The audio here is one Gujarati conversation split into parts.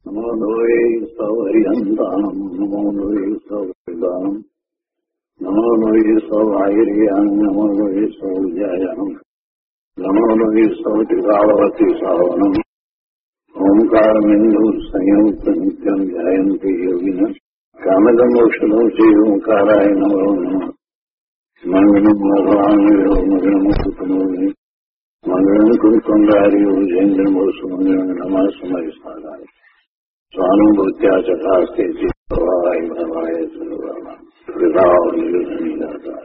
નમો લોહે સૌહરિહંતાનમ નમો લોહે સૌહૃદાનમ નમો લોહે સૌઆયર્યાન નમો લોહે સૌજાયાનમ નમો લોહે સૌત્રિકાવતી સાવનમ ઓમકારમિંદુ સંયુક્ત નિત્યમ ધ્યાયંતિ યોગિન કામદમોક્ષદો શ્રી ઓંકારાય નમો નમઃ મંગલમ ભગવાન મંગલમ કુટુંબે મંગલમ કુંડાર્યો જૈન્દ્રમો સુમંગલમ નમઃ સમયસારાય સ્વાનુભૂત્યા ચકાસ્તે ચિત્તવાય ભવાય સર્વમાં પ્રભાવ નિર્ણય.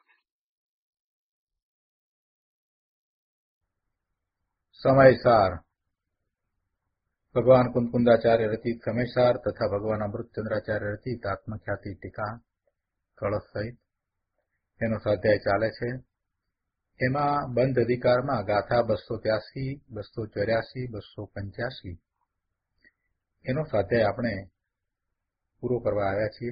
સમયસાર ભગવાન કુંદકુંદાચાર્ય રચિત સમયસાર તથા ભગવાન અમૃતચંદ્રાચાર્ય રચિત આત્મખ્યાતિ ટીકા કળશ સહિત એનો સ્વાધ્યાય ચાલે છે. એમાં બંધ અધિકારમાં ગાથા 283, 284, 285 એનો સ્વાધ્યાય આપણે પૂરો કરવા આવ્યા છીએ.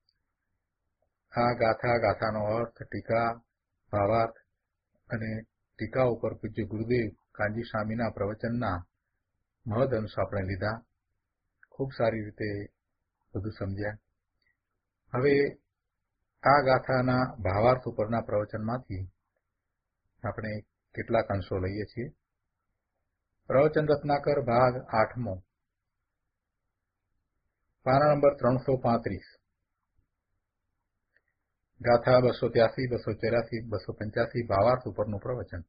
આ ગાથાનો અર્થ, ટીકા, ભાવાર્થ અને ટીકા ઉપર પૂજ્ય ગુરુદેવ કાનજી સ્વામીના પ્રવચનના મહદ અંશ આપણે લીધા. ખૂબ સારી રીતે બધું સમજ્યા. હવે આ ગાથાના ભાવાર્થ ઉપરના પ્રવચનમાંથી આપણે કેટલાક અંશો લઈએ છીએ. પ્રવચન રત્નાકર ભાગ 8મો, પાના નંબર 335, ગાથા 283, 284, 285 ભાવાર્થ ઉપરનું પ્રવચન.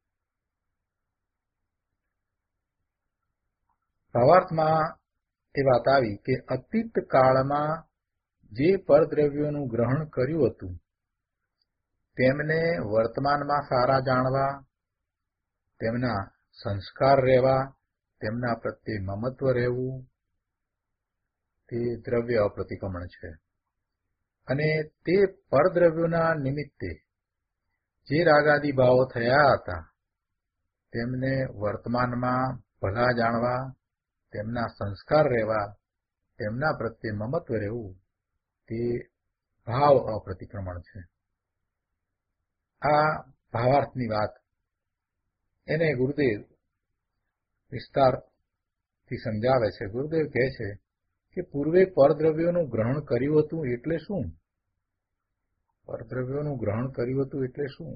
ભાવાર્થમાં એ વાત આવી કે અતીત કાળમાં જે પરદ્રવ્યોનું ગ્રહણ કર્યું હતું તેમને વર્તમાનમાં સારા જાણવા, તેમના સંસ્કાર રહેવા, તેમના પ્રત્યે મમત્વ રહેવું, તે દ્રવ્ય અપ્રતિક્રમણ છે. અને તે પરદ્રવ્યોના નિમિત્તે જે રાગાદી ભાવો થયા હતા તેમને વર્તમાનમાં ભલા જાણવા, તેમના સંસ્કાર રહેવા, તેમના પ્રત્યે મમત્વ રહેવું, તે ભાવ અપ્રતિક્રમણ છે. આ ભાવાર્થની વાત એને ગુરુદેવ વિસ્તારથી સમજાવે છે. ગુરુદેવ કહે છે કે પૂર્વે પરદ્રવ્યોનું ગ્રહણ કર્યું હતું એટલે શું? પરદ્રવ્યોનું ગ્રહણ કર્યું હતું એટલે શું?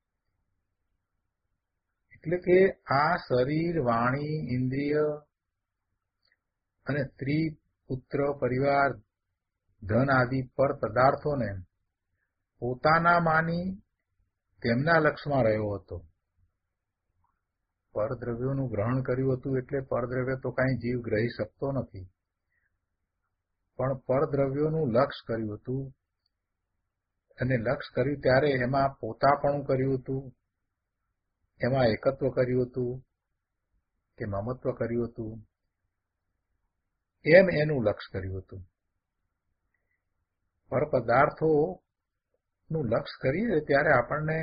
એટલે કે આ શરીર, વાણી, ઇન્દ્રિય અને સ્ત્રી, પુત્ર, પરિવાર, ધન આદિ પર પદાર્થોને પોતાના માની તેમના લક્ષમાં રહ્યો હતો. પરદ્રવ્યોનું ગ્રહણ કર્યું હતું એટલે પરદ્રવ્ય તો કાંઈ જીવ ગ્રહી શકતો નથી, પણ પરદ્રવ્યોનું લક્ષ કર્યું હતું. અને લક્ષ કર્યું ત્યારે એમાં પોતાપણું કર્યું હતું, એમાં એકત્વ કર્યું હતું કે મમત્વ કર્યું હતું, એમ એનું લક્ષ કર્યું હતું. પર પદાર્થોનું લક્ષ કરીએ ત્યારે આપણને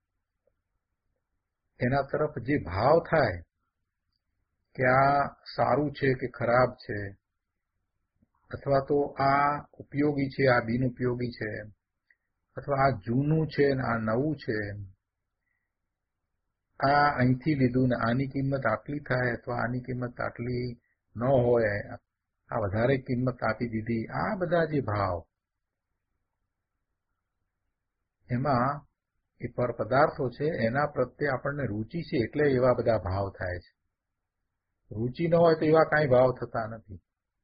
એના તરફ જે ભાવ થાય કે આ સારું છે કે ખરાબ છે, અથવા તો આ ઉપયોગી છે, આ બિનઉપયોગી છે, અથવા આ જૂનું છે ને આ નવું છે, આ અહીંથી લીધું ને આની કિંમત આટલી થાય અથવા આની કિંમત આટલી ન હોય, આ વધારે કિંમત આપી દીધી, આ બધા જે ભાવ, એમાં એ પર પદાર્થો છે એના પ્રત્યે આપણને રુચિ છે એટલે એવા બધા ભાવ થાય છે. રુચિ ન હોય તો એવા કાંઈ ભાવ થતા નથી.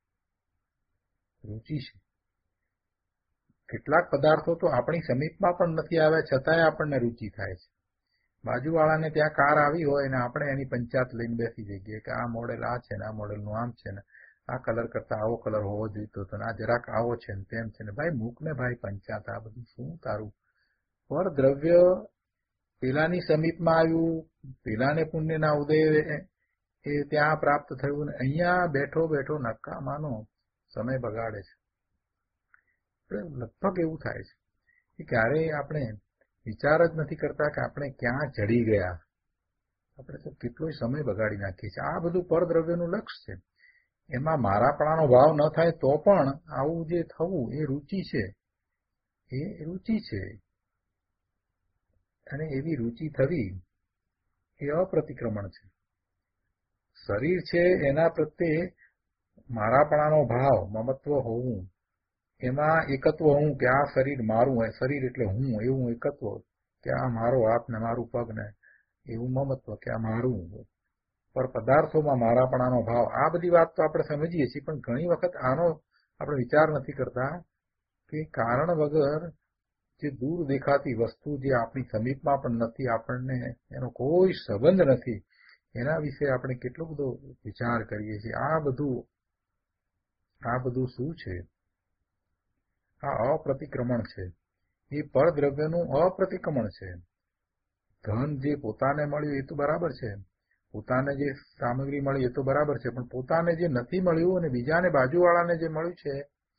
રુચિ છે. કેટલાક પદાર્થો તો આપણી સમીપમાં પણ નથી આવ્યા છતાંય આપણને રુચિ થાય છે. બાજુવાળાને ત્યાં કાર આવી હોય ને આપણે એની પંચાત લઈને બેસી જઈએ કે આ મોડેલ આ છે ને આ મોડેલનું આમ છે ને આ કલર કરતા આવો કલર હોવો જોઈતો હતો ને આ જરાક આવો છે ને તેમ છે ને. ભાઈ મૂક ને ભાઈ પંચાત, આ બધું શું તારું? પર દ્રવ્ય પેલાની સમીપમાં આવ્યું, પેલાને પુણ્યના ઉદય એ ત્યાં પ્રાપ્ત થયું ને અહીંયા બેઠો બેઠો નકામાનો સમય બગાડે છે. લગભગ એવું થાય છે કે ક્યારેય આપણે વિચાર જ નથી કરતા કે આપણે ક્યાં ચડી ગયા. આપણે તો કેટલોય સમય બગાડી નાખીએ છીએ. આ બધું પરદ્રવ્યનું લક્ષ છે. એમાં મારાપણાનો ભાવ ન થાય તો પણ આવું જે થવું એ રુચિ છે, એ રુચિ છે. અને એવી રુચિ થવી એ અપ્રતિક્રમણ છે. શરીર છે એના પ્રત્યે મારાપણાનો ભાવ, મમત્વ હોવું, એમાં એકત્વ હું કે આ શરીર મારું હોય, શરીર એટલે હું, એવું એકત્વ કે આ મારો હાથ ને મારું પગ ને એવું મમત્વ કે આ મારું. પર પદાર્થોમાં મારાપણાનો ભાવ, આ બધી વાત તો આપણે સમજીએ છીએ, પણ ઘણી વખત આનો આપણે વિચાર નથી કરતા કે કારણ વગર જે દૂર દેખાતી વસ્તુ જે આપણી સમીપમાં પણ નથી, આપણને એનો કોઈ સંબંધ નથી, એના વિશે આપણે કેટલો બધો વિચાર કરીએ છીએ. આ બધું શું છે? આ અપ્રતિક્રમણ છે. એ પરદ્રવ્યનું અપ્રતિક્રમણ છે. ધન જે પોતાને મળ્યું એ તો બરાબર છે, પોતાને જે સામગ્રી મળી એ તો બરાબર છે, પણ પોતાને જે નથી મળ્યું અને બીજાને બાજુવાળાને જે મળ્યું છે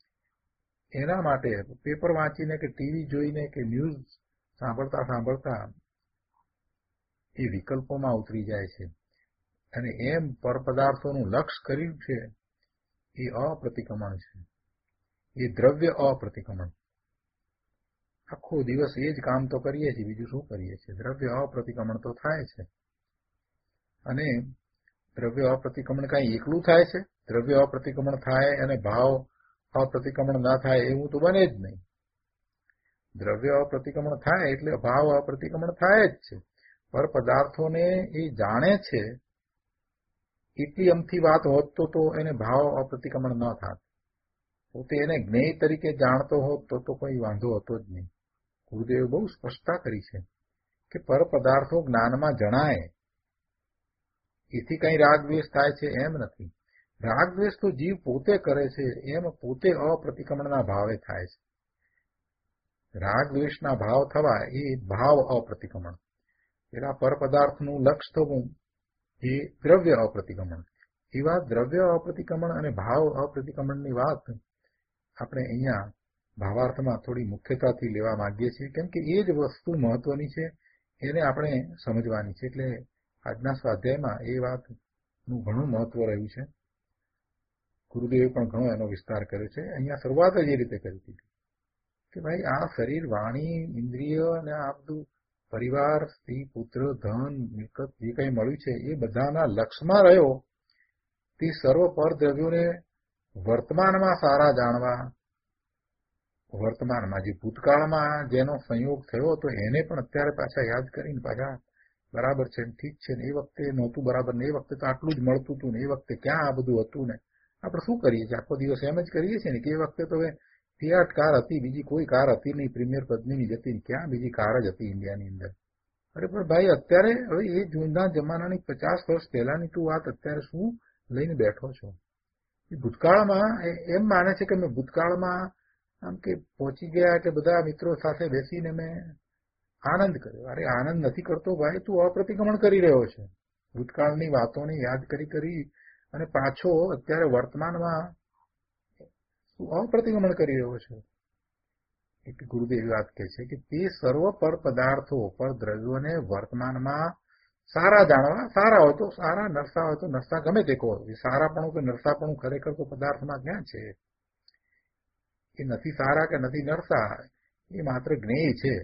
એના માટે પેપર વાંચીને કે ટીવી જોઈને કે ન્યૂઝ સાંભળતા એ વિકલ્પોમાં ઉતરી જાય છે અને એમ પરપદાર્થોનું લક્ષ્ય કર્યું છે. એ અપ્રતિક્રમણ છે, એ દ્રવ્ય અપ્રતિક્રમણ. આખો દિવસ એ જ કામ તો કરીએ છીએ, બીજું શું કરીએ છીએ? દ્રવ્ય અપ્રતિક્રમણ તો થાય છે. અને દ્રવ્ય અપ્રતિક્રમણ કાંઈ એકલું થાય છે? દ્રવ્ય અપ્રતિક્રમણ થાય અને ભાવ અપ્રતિક્રમણ ના થાય એવું તો બને જ નહીં. દ્રવ્ય અપ્રતિક્રમણ થાય એટલે ભાવ અપ્રતિક્રમણ થાય જ છે. પર પદાર્થોને એ જાણે છે એટલી અમથી વાત હોત તો એને ભાવ અપ્રતિક્રમણ ન થાત. પોતે એને જ્ઞેય તરીકે જાણતો હોત તો કોઈ વાંધો હતો જ નહીં. ગુરુદેવે બહુ સ્પષ્ટતા કરી છે કે પર પદાર્થો જ્ઞાનમાં જણાય એથી કઈ રાગદ્વેષ થાય છે એમ નથી. રાગદ્વેષ તો જીવ પોતે કરે છે, એમ પોતે અપ્રતિક્રમણના ભાવે થાય છે. રાગદ્વેષના ભાવ થવા એ ભાવ અપ્રતિક્રમણ. પેલા પર પદાર્થનું લક્ષ્ય થવું એ દ્રવ્ય અપ્રતિક્રમણ. એવા દ્રવ્ય અપ્રતિક્રમણ અને ભાવ અપ્રતિક્રમણની વાત આપણે અહીંયા ભાવાર્થમાં થોડી મુખ્યતાથી લેવા માંગીએ છીએ, કેમ કે એ જ વસ્તુ મહત્વની છે, એને આપણે સમજવાની છે. એટલે આજના સ્વાધ્યાયમાં એ વાતનું ઘણું મહત્વ રહ્યું છે. ગુરુદેવે પણ ઘણો એનો વિસ્તાર કર્યો છે. અહીંયા શરૂઆત જ એ રીતે કરી હતી કે ભાઈ આ શરીર, વાણી, ઇન્દ્રિય અને આ બધું પરિવાર, સ્ત્રી, પુત્ર, ધન, મિલકત જે કંઈ મળ્યું છે એ બધાના લક્ષમાં રહ્યો તે સર્વ પરદ્રવ્યોને વર્તમાનમાં સારા જાણવા, વર્તમાનમાં જે ભૂતકાળમાં જેનો સંયોગ થયો હતો એને પણ અત્યારે પાછા યાદ કરીને પાછા બરાબર છે, ઠીક છે ને, એ વખતે નહોતું બરાબર ને, એ વખતે તો આટલું જ મળતું હતું ને, એ વખતે ક્યાં આ બધું હતું ને. આપણે શું કરીએ છીએ? આખો દિવસ એમ જ કરીએ છીએ ને કે એ વખતે તો હવે ફિયાટ કાર હતી, બીજી કોઈ કાર હતી નહીં, પ્રીમિયર પદ્મિની જતી ને, ક્યાં બીજી કાર જ હતી ઇન્ડિયાની અંદર. અરે પણ ભાઈ અત્યારે હવે એ જૂના જમાનાની 50 વર્ષ પહેલાની તું વાત અત્યારે શું લઈને બેઠો છો? એ ભૂતકાળમાં એમ માને છે કે મેં ભૂતકાળમાં આમ કે પહોંચી ગયા કે બધા મિત્રો સાથે બેસીને મેં આનંદ કર્યો. અરે આનંદ નથી કરતો ભાઈ, તું અપ્રતિક્રમણ કરી રહ્યો છે. ભૂતકાળની વાતોને યાદ કરી અને પાછો અત્યારે વર્તમાનમાં અપ્રતિક્રમણ કરી રહ્યો છે. એક ગુરુદેવ વાત કહે છે કે તે સર્વ પર પદાર્થો, પર દ્રવ્યોને વર્તમાનમાં સારા જાણવા, સારા હોય તો સારા, નરસા હોય તો નરસા, ગમે તે કહો. સારાપણું કે નરસાપણું ખરેખર તો પદાર્થમાં ક્યાં છે? એ નથી સારા કે નથી નરસા, એ માત્ર જ્ઞેય છે.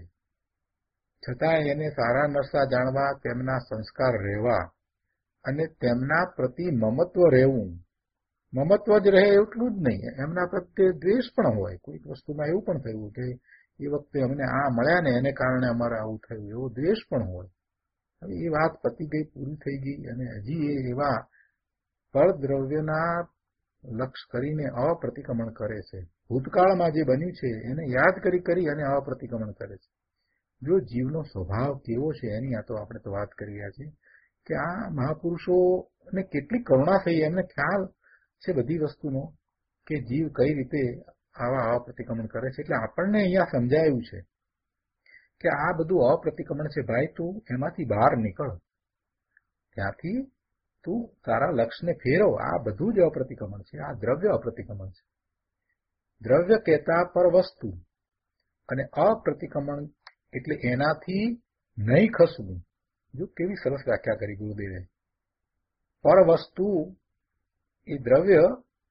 છતાં એને સારા નરસા જાણવા, તેમના સંસ્કાર રહેવા અને તેમના પ્રતિ મમત્વ રહેવું. મમત્વ જ રહે એટલું જ નહીં, એમના પ્રત્યે દ્વેષ પણ હોય. કોઈક વસ્તુમાં એવું પણ થયું કે એ વખતે અમને આ મળ્યા ને એને કારણે અમારે આવું થયું, એવો દ્વેષ પણ હોય. હવે એ વાત પતી ગઈ, પૂરી થઈ ગઈ, અને હજી એ એવા પરદ્રવ્યના લક્ષ કરીને અપ્રતિક્રમણ કરે છે. ભૂતકાળમાં જે બન્યું છે એને યાદ કરી અને અપ્રતિક્રમણ કરે છે. જો જીવનો સ્વભાવ કેવો છે એની આ તો આપણે તો વાત કરી રહ્યા છીએ કે આ મહાપુરુષોને કેટલી કરુણા થઈ, એમને ખ્યાલ છે બધી વસ્તુનો કે જીવ કઈ રીતે આવા અપ્રતિક્રમણ કરે છે. એટલે આપણને અહીંયા સમજાયું છે કે આ બધું અપ્રતિક્રમણ છે ભાઈ, તું એમાંથી બહાર નીકળ, ત્યાંથી તું તારા લક્ષ્યને ફેરવ. આ બધું જ અપ્રતિક્રમણ છે. આ દ્રવ્ય અપ્રતિક્રમણ છે. દ્રવ્ય કહેતા પર વસ્તુ અને અપ્રતિક્રમણ એટલે એનાથી નહીં ખસવું. જો કેવી સરસ વ્યાખ્યા કરી ગુરુદેવે. પર વસ્તુ એ દ્રવ્ય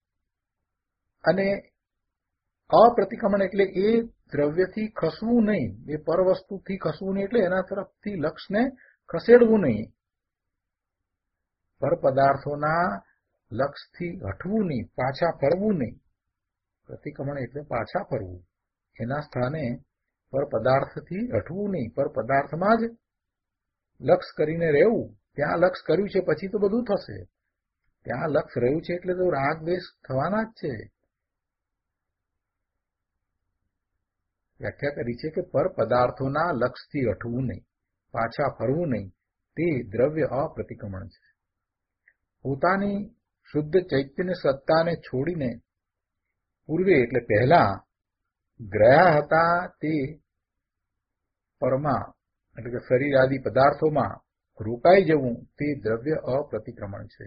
અને અપ્રતિક્રમણ એટલે એ દ્રવ્યથી ખસવું નહીં, એ પર વસ્તુથી ખસવું નહીં, એટલે એના તરફથી લક્ષ્યને ખસેડવું નહીં. પર પદાર્થોના લક્ષથી હટવું નહીં, પાછા ફરવું નહીં. પ્રતિક્રમણ એટલે પાછા ફરવું. એના સ્થાને પર પદાર્થથી હટવું નહીં, પર પદાર્થમાં જ લક્ષ કરીને રહેવું. ત્યાં લક્ષ કર્યું છે પછી તો બધું થશે. ત્યાં લક્ષ રહ્યું છે એટલે તો રાગ દ્વેષ થવાના જ છે. વ્યાખ્યા કરી છે કે પર પદાર્થોના લક્ષથી હટવું નહીં, પાછા ફરવું નહીં, તે દ્રવ્ય અપ્રતિક્રમણ છે. પોતાની શુદ્ધ ચૈતન્ય સત્તાને છોડીને પૂર્વે એટલે પહેલા ગ્રહ્યા હતા તે પરમાં એટલે કે શરીર આદિ પદાર્થોમાં રોકાઈ જવું તે દ્રવ્ય અપ્રતિક્રમણ છે.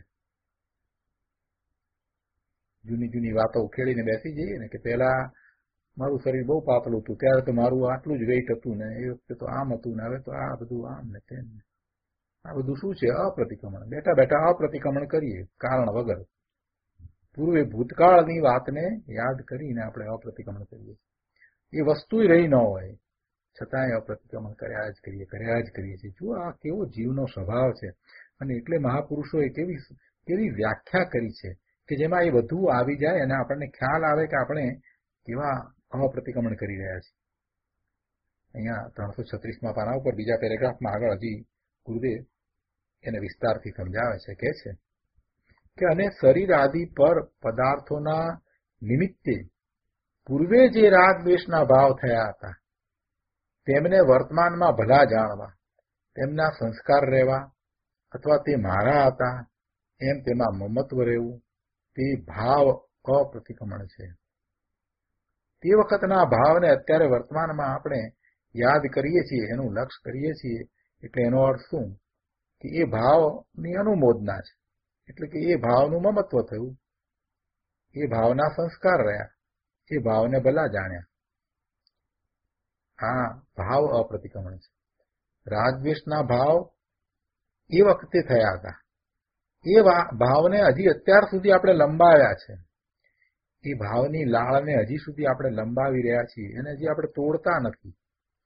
જૂની જૂની વાતો ઉખેડીને બેસી જઈએ ને કે પહેલા મારું શરીર બહુ પાતળું હતું, ત્યારે તો મારું આટલું જ વેઇટ હતું ને, એ વખતે તો આમ હતું ને, હવે તો આ બધું આમ ને તેમ. આ બધું શું છે? અપ્રતિક્રમણ. બેઠા બેઠા અપ્રતિક્રમણ કરીએ કારણ વગર. પૂર્વે ભૂતકાળની વાતને યાદ કરીને આપણે અપ્રતિક્રમણ કરીએ. એ વસ્તુ રહી ન હોય છતાંય અપ્રતિક્રમણ કર્યા જ કરીએ છીએ. જુઓ આ કેવો જીવનો સ્વભાવ છે. અને એટલે મહાપુરુષોએ કેવી વ્યાખ્યા કરી છે કે જેમાં એ બધું આવી જાય અને આપણને ખ્યાલ આવે કે આપણે કેવા અપ્રતિક્રમણ કરી રહ્યા છીએ. અહીંયા 336માં પાના ઉપર બીજા પેરેગ્રાફમાં આગળ હજી ગુરુદેવ એને વિસ્તારથી સમજાવે છે. કહે છે કે અને શરીર આદિ પર પદાર્થોના નિમિત્તે પૂર્વે જે રાગ દ્વેષના ભાવ થયા હતા તેમને વર્તમાનમાં ભલા જાણવા, તેમના સંસ્કાર રહેવા અથવા તે મારા હતા એમ તેમાં મમત્વ રહેવું તે ભાવ અપ્રતિક્રમણ છે. તે વખતના ભાવને અત્યારે વર્તમાનમાં આપણે યાદ કરીએ છીએ, એનું લક્ષ કરીએ છીએ. એટલે એનો અર્થ શું? કે એ ભાવની અનુમોદના છે. એટલે કે એ ભાવનું મમત્વ થયું, એ ભાવના સંસ્કાર રહ્યા, એ ભાવને ભલા જાણ્યા. આ ભાવ અપ્રતિક્રમણ છે. રાગદ્વેષના ભાવ એ વખતે થયા હતા. એ ભાવને હજી અત્યાર સુધી આપણે લંબાવ્યા છે. એ ભાવની લાળને હજી સુધી આપણે લંબાવી રહ્યા છીએ અને હજી આપણે તોડતા નથી.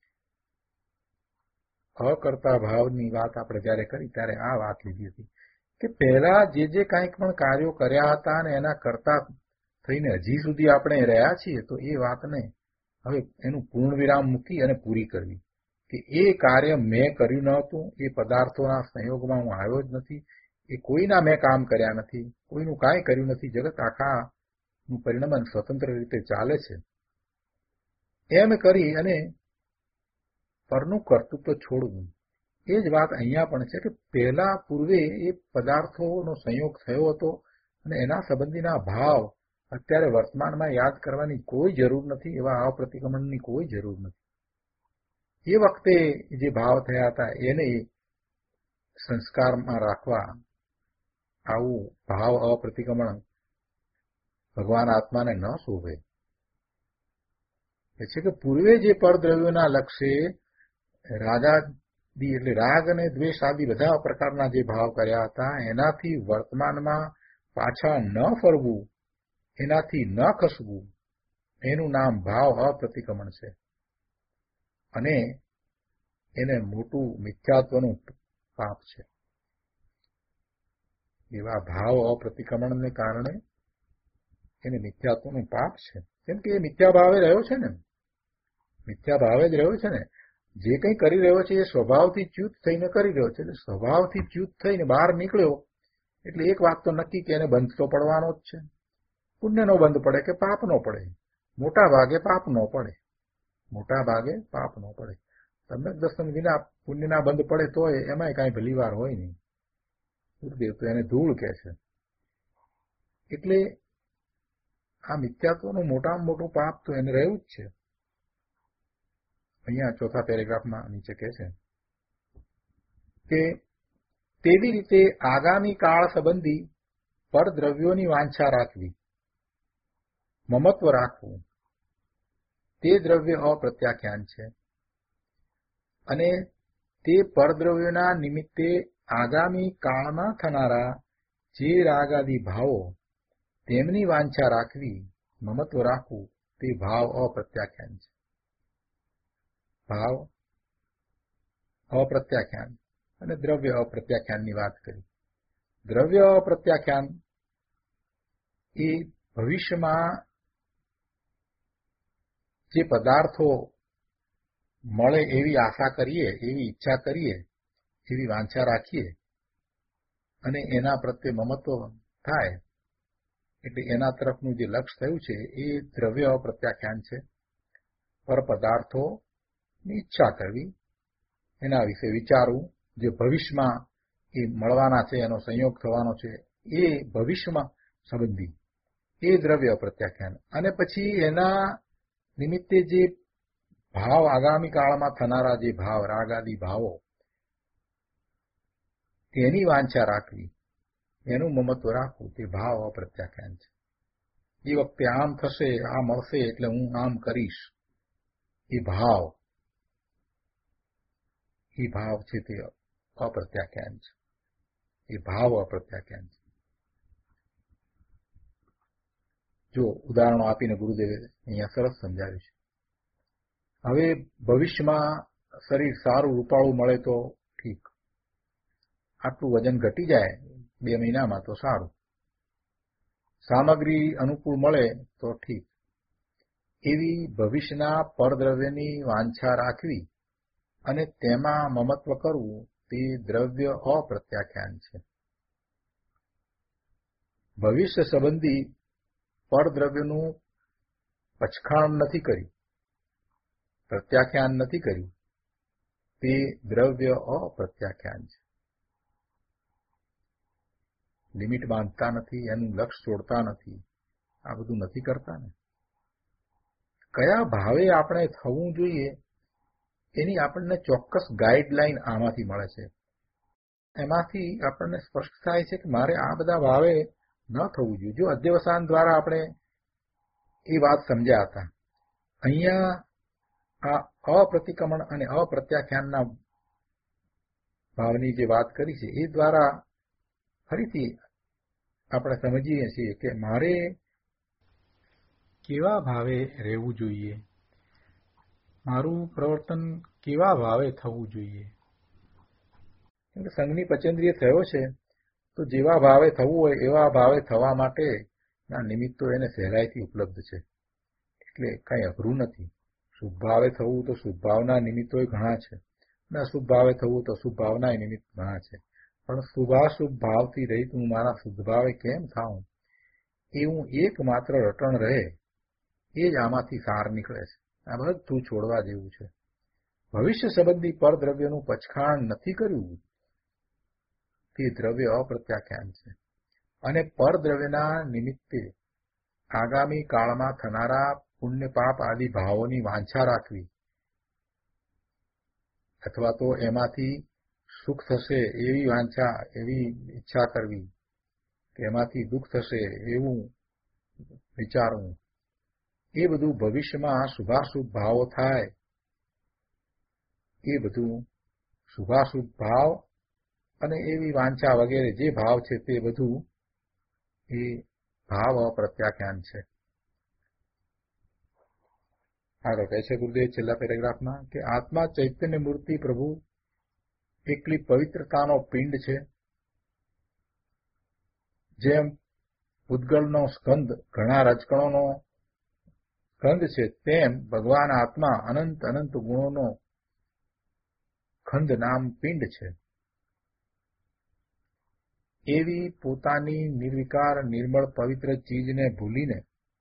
અકર્તા ભાવની વાત આપણે જયારે કરી ત્યારે આ વાત લીધી હતી કે પહેલા જે કાંઈક પણ કાર્યો કર્યા હતા અને એના કરતા થઈને હજી સુધી આપણે રહ્યા છીએ, તો એ વાતને હવે એનું પૂર્ણ વિરામ મૂકી અને પૂરી કરવી. કે એ કાર્ય મેં કર્યું ન હતું, એ પદાર્થોના સંયોગમાં હું આવ્યો જ નથી, એ કોઈના મેં કામ કર્યા નથી, કોઈનું કાંઈ કર્યું નથી, જગત આખાનું પરિણમન સ્વતંત્ર રીતે ચાલે છે એમ કરી અને પરનું કર્તૃત્વ છોડવું. એ જ વાત અહીંયા પણ છે કે પહેલા પૂર્વે એ પદાર્થોનો સંયોગ થયો હતો અને એના સંબંધીના ભાવ અત્યારે વર્તમાનમાં યાદ કરવાની કોઈ જરૂર નથી, એવા અપ્રતિક્રમણની કોઈ જરૂર નથી. એ વખતે જે ભાવ થયા હતા એને સંસ્કારમાં રાખવા આવું ભાવ અપ્રતિક્રમણ ભગવાન આત્માને ન શોભે. એ છે કે પૂર્વે જે પરદ્રવ્યોના લક્ષ્ય રાગાદી એટલે રાગ અને દ્વેષ આદિ બધા પ્રકારના જે ભાવ કર્યા હતા એનાથી વર્તમાનમાં પાછા ન ફરવું, એનાથી ન ખસવું, એનું નામ ભાવ અપ્રતિક્રમણ છે. અને એને મોટું મિથ્યાત્વનું પાપ છે. એવા ભાવ અપ્રતિક્રમણને કારણે એને મિથ્યાત્વનું પાપ છે. કેમ કે એ મિથ્યા ભાવે રહ્યો છે ને, મિથ્યા ભાવે જ રહ્યો છે ને. જે કંઈ કરી રહ્યો છે એ સ્વભાવથી ચ્યુત થઈને કરી રહ્યો છે. એટલે સ્વભાવથી ચ્યુત થઈને બહાર નીકળ્યો એટલે એક વાત તો નક્કી કે એને બંધ તો પડવાનો જ છે. પુણ્યનો બંધ પડે કે પાપનો પડે, મોટા ભાગે પાપનો પડે, મોટા ભાગે પાપનો પડે. તમને દર્શન વિના પુણ્યના બંધ પડે તો એમાંય કાંઈ ભલીવાર હોય નહીં. ગુરુદેવ તો એને ધૂળ કહે છે. એટલે આ મિથ્યાત્વનું મોટામાં મોટું પાપ તો એને રહ્યું જ છે. અહીંયા ચોથા પેરેગ્રાફમાં નીચે કહે છે કે તેવી રીતે આગામી કાળ સંબંધી પરદ્રવ્યોની વાંછા રાખવી, મમત્વ રાખવું, તે દ્રવ્ય અપ્રત્યાખ્યાન છે. અને તે પરદ્રવ્યોના નિમિત્તે આગામી કાળમાં થનારા જે રાગાદી ભાવો તેમની વાંછા રાખવી, મમત્વ રાખવું, તે ભાવ અપ્રત્યાખ્યાન છે. ભાવ અપ્રત્યાખ્યાન અને દ્રવ્ય અપ્રત્યાખ્યાનની વાત કરી. દ્રવ્ય અપ્રત્યાખ્યાન એ ભવિષ્યમાં જે પદાર્થો મળે એવી આશા કરીએ, એવી ઈચ્છા કરીએ, એવી વાંછા રાખીએ અને એના પ્રત્યે મમત્વ થાય, એટલે એના તરફનું જે લક્ષ્ય થયું છે એ દ્રવ્ય અપ્રત્યાખ્યાન છે. પર પદાર્થોની ઈચ્છા કરવી, એના વિશે વિચારવું, જે ભવિષ્યમાં એ મળવાના છે, એનો સંયોગ થવાનો છે, એ ભવિષ્યમાં સંબંધી એ દ્રવ્ય અપ્રત્યાખ્યાન. અને પછી એના નિમિત્તે જે ભાવ, આગામી કાળમાં થનારા જે ભાવ, રાગાદી ભાવો, તેની વાંછા રાખવી, એનું મમત્વ રાખવું, તે ભાવ અપ્રત્યાખ્યાન છે. એ વખતે આમ થશે, આ મળશે એટલે હું આમ કરીશ, એ ભાવ છે તે અપ્રત્યાખ્યાન છે. એ ભાવ અપ્રત્યાખ્યાન છે. જો ઉદાહરણો આપીને ગુરુદેવે અહીંયા સરસ સમજાવ્યું છે. હવે ભવિષ્યમાં શરીર સારું રૂપાળું મળે તો ઠીક, આટલું વજન ઘટી જાય 2 મહિનામાં તો સારું, સામગ્રી અનુકૂળ મળે તો ઠીક, એવી ભવિષ્યના પરદ્રવ્યની વાંછા રાખવી અને તેમાં મમત્વ કરવું, તે દ્રવ્ય અપ્રત્યાખ્યાન છે. ભવિષ્ય સંબંધી પરદ્રવ્યનું પચખાણ નથી કર્યું, પ્રત્યાખ્યાન નથી કર્યું, તે દ્રવ્ય અપ્રત્યાખ્યાન છે. લિમિટ બાંધતા નથી, એનું લક્ષ્ય છોડતા નથી, આ બધું નથી કરતા ને. કયા ભાવે આપણે થવું જોઈએ એની આપણને ચોક્કસ ગાઈડલાઈન આમાંથી મળે છે. એમાંથી આપણને સ્પષ્ટ થાય છે કે મારે આ બધા ભાવે ન થવું જોઈએ. જો અધ્યવસાન દ્વારા આપણે એ વાત સમજ્યા હતા, અહીંયા આ અપ્રતિક્રમણ અને અપ્રત્યાખ્યાનના ભાવની જે વાત કરી છે એ દ્વારા ફરીથી આપણે સમજીએ છીએ કે મારે કેવા ભાવે રહેવું જોઈએ, મારું પ્રવર્તન કેવા ભાવે થવું જોઈએ. સંઘની પચેન્દ્રિય થયો છે તો જેવા ભાવે થવું હોય એવા ભાવે થવા માટેના નિમિત્તો એને સહેલાઈથી ઉપલબ્ધ છે, એટલે કઈ અઘરું નથી. શુભ ભાવે થવું તો શુભ ભાવના નિમિત્તો ઘણા છે, અને અશુભ ભાવે થવું તો શુભ ભાવના નિમિત્ત ઘણા છે. પણ શુભાશુભ ભાવથી રહિત હું મારા શુદ્ધ ભાવે કેમ થાઉં, એ હું એકમાત્ર રટણ રહે, એ જ આમાંથી સાર નીકળે છે. આ બધું છોડવા જેવું છે. ભવિષ્ય સંબંધી પરદ્રવ્યનું પચખાણ નથી કર્યું, તે દ્રવ્ય અપ્રત્યાખ્યાન છે. અને પરદ્રવ્યના નિમિત્તે આગામી કાળમાં થનારા પુણ્ય પાપ આદિ ભાવોની વાંછા રાખવી, અથવા તો એમાંથી સુખ થશે એવી વાંછા, એવી ઈચ્છા કરવી, કે એમાંથી દુઃખ થશે એવું વિચારવું, એ બધું ભવિષ્યમાં શુભાશુભ ભાવો થાય, એ બધું શુભાશુભ ભાવ અને એવી વાંછા વગેરે જે ભાવ છે તે બધું એ ભાવ અપ્રત્યાખ્યાન છે. આગળ કહે છે ગુરુદેવ છેલ્લા પેરેગ્રાફમાં કે આત્મા ચૈતન્ય મૂર્તિ પ્રભુ એકલી પવિત્રતાનો પિંડ છે. જેમ પૂતગલનો સ્કંદ ઘણા રજકણોનો સ્કંદ છે, તેમ ભગવાન આત્મા અનંત અનંત ગુણોનો ખંડ નામ પિંડ છે. એવી પોતાની નિર્વિકાર નિર્મળ પવિત્ર ચીજને ભૂલીને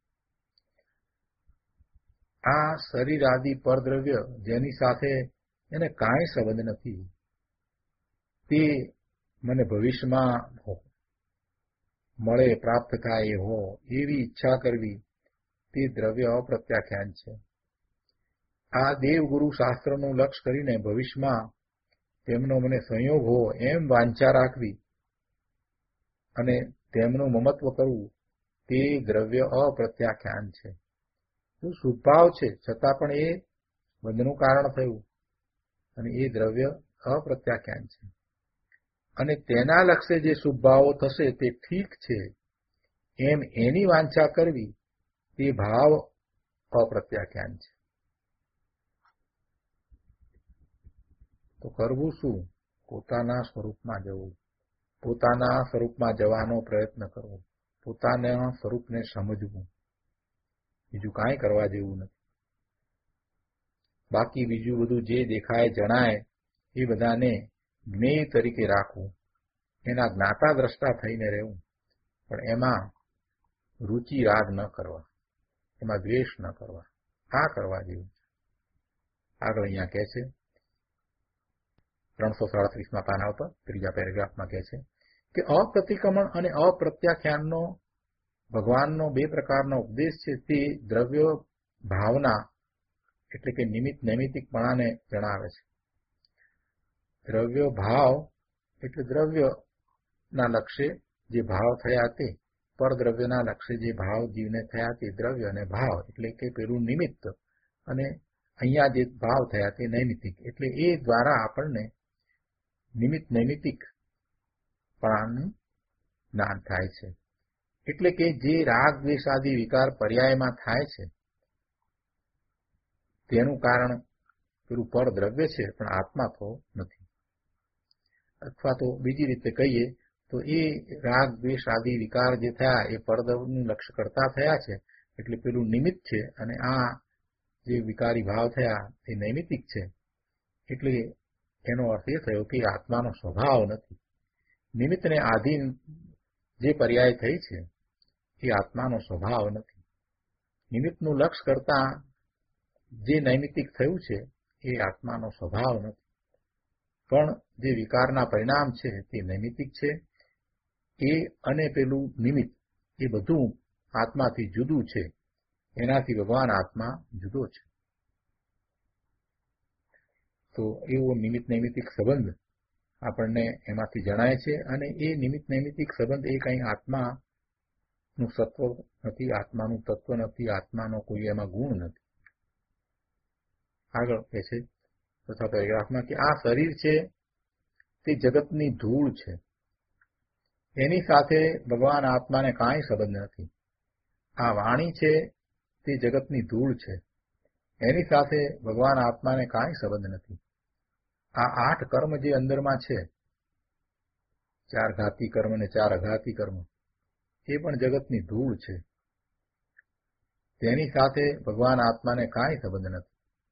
આ શરીર આદિ પરદ્રવ્ય જેની સાથે એને કાંઈ સંબંધ નથી, તે મને ભવિષ્યમાં મળે, પ્રાપ્ત થાય એ હો, એવી ઈચ્છા કરવી, તે દ્રવ્ય અપ્રત્યાખ્યાન છે. આ દેવગુરુ શાસ્ત્રનું લક્ષ્ય કરીને ભવિષ્યમાં તેમનો મને સંયોગ હો એમ વાંછા રાખવી અને તેમનું મમત્વ કરવું, તે દ્રવ્ય અપ્રત્યાખ્યાન છે. શુભભાવ છે છતાં પણ એ બંધનું કારણ થયું, અને એ દ્રવ્ય અપ્રત્યાખ્યાન છે. અને તેના લક્ષ્ય જે શુભભાવો થશે તે ઠીક છે એમ એની વાંછા કરવી, તે ભાવ અપ્રત્યાખ્યાન છે. તો કરવું શું? પોતાના સ્વરૂપમાં જવું, પોતાના સ્વરૂપમાં જવાનો પ્રયત્ન કરવો, પોતાના સ્વરૂપને સમજવું, બીજું કાંઈ કરવા જેવું નથી. બાકી બીજું બધું જે દેખાય જણાય એ બધાને જ્ઞેય તરીકે રાખવું, એના જ્ઞાતા દ્રષ્ટા થઈને રહેવું, પણ એમાં રુચિ રાગ ન કરવા, એમાં દ્વેષ ન કરવા, આ કરવા જેવું. આગળ અહીંયા કહે છે 337માં પાના ઉપર ત્રીજા પેરેગ્રાફમાં કહે છે કે અપ્રતિક્રમણ અને અપ્રત્યાખ્યાનનો ભગવાનનો બે પ્રકારનો ઉપદેશ છે. તે દ્રવ્ય ભાવના એટલે કે નિમિત્ત નૈમિતિકપણાને જણાવે છે. દ્રવ્ય ભાવ એટલે દ્રવ્યના લક્ષ્ય જે ભાવ થયા તે, પરદ્રવ્યના લક્ષ્ય જે ભાવ જીવને થયા તે દ્રવ્ય, અને ભાવ એટલે કે પેલું નિમિત્ત, અને અહીંયા જે ભાવ થયા તે નૈમિતિક, એટલે એ દ્વારા આપણને નિમિત્ત નૈમિતિક પણાનું જ્ઞાન થાય છે. એટલે કે જે રાગ દ્વેષ આદિ વિકાર પર્યાયમાં થાય છે તેનું કારણ પેલું પરદ્રવ્ય છે, પણ આત્મા તો નથી. અથવા તો બીજી રીતે કહીએ તો એ રાગ દ્વેષ આદિ વિકાર જે થયા એ પરદ્રવ્યનું લક્ષ્ય કરતા થયા છે, એટલે પેલું નિમિત્ત છે, અને આ જે વિકારી ભાવ થયા એ નૈમિતિક છે. એટલે એનો અર્થ એ થયો કે આત્માનો સ્વભાવ નથી. નિમિત્તને આધીન જે પર્યાય થઈ છે એ આત્માનો સ્વભાવ નથી. નિમિત્તનું લક્ષ્ય કરતા જે નૈમિતિક થયું છે એ આત્માનો સ્વભાવ નથી. પણ જે વિકારના પરિણામ છે તે નૈમિતિક છે. એ અને પેલું નિમિત્ત એ બધું આત્માથી જુદું છે. એનાથી ભગવાન આત્મા જુદો છે. તો એવો નિમિત્ત નૈમિતિક સંબંધ આપણને એમાંથી જણાય છે, અને એ નિમિત્ત નૈમિતિક સંબંધ એ કંઈ આત્માનું સત્વ નથી, આત્માનું તત્વ નથી, આત્માનો કોઈ એમાં ગુણ નથી. આગળ કહે છે ચોથા પેરેગ્રાફમાં કે આ શરીર છે તે જગતની ધૂળ છે, એની સાથે ભગવાન આત્માને કાંઈ સંબંધ નથી. આ વાણી છે તે જગતની ધૂળ છે, એની સાથે ભગવાન આત્માને કાંઈ સંબંધ નથી. આ 8 કર્મ જે અંદરમાં છે, 4 ઘાતી કર્મ અને 4 અઘાતી કર્મ, એ પણ જગતની ધૂળ છે, તેની સાથે ભગવાન આત્માને કાંઈ સંબંધ નથી.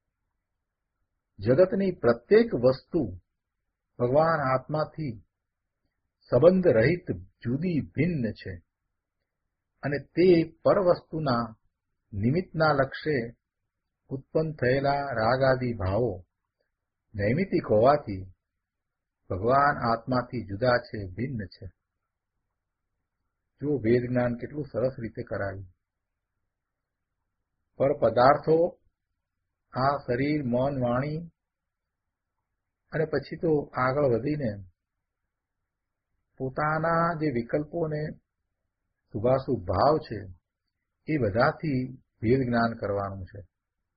જગતની પ્રત્યેક વસ્તુ ભગવાન આત્માથી સંબંધ રહિત જુદી ભિન્ન છે, અને તે પરવસ્તુના નિમિત્તના લક્ષ્યે ઉત્પન્ન થયેલા રાગાદી ભાવો નૈમિતિક હોવાથી ભગવાન આત્માથી જુદા છે, ભિન્ન છે. જો વેદ જ્ઞાન કેટલું સરસ રીતે કરાયું. પર પદાર્થો આ શરીર, મન, વાણી, અને પછી તો આગળ વધીને પોતાના જે વિકલ્પોને શુભાશુભ ભાવ છે એ બધાથી ભેદ જ્ઞાન કરવાનું છે.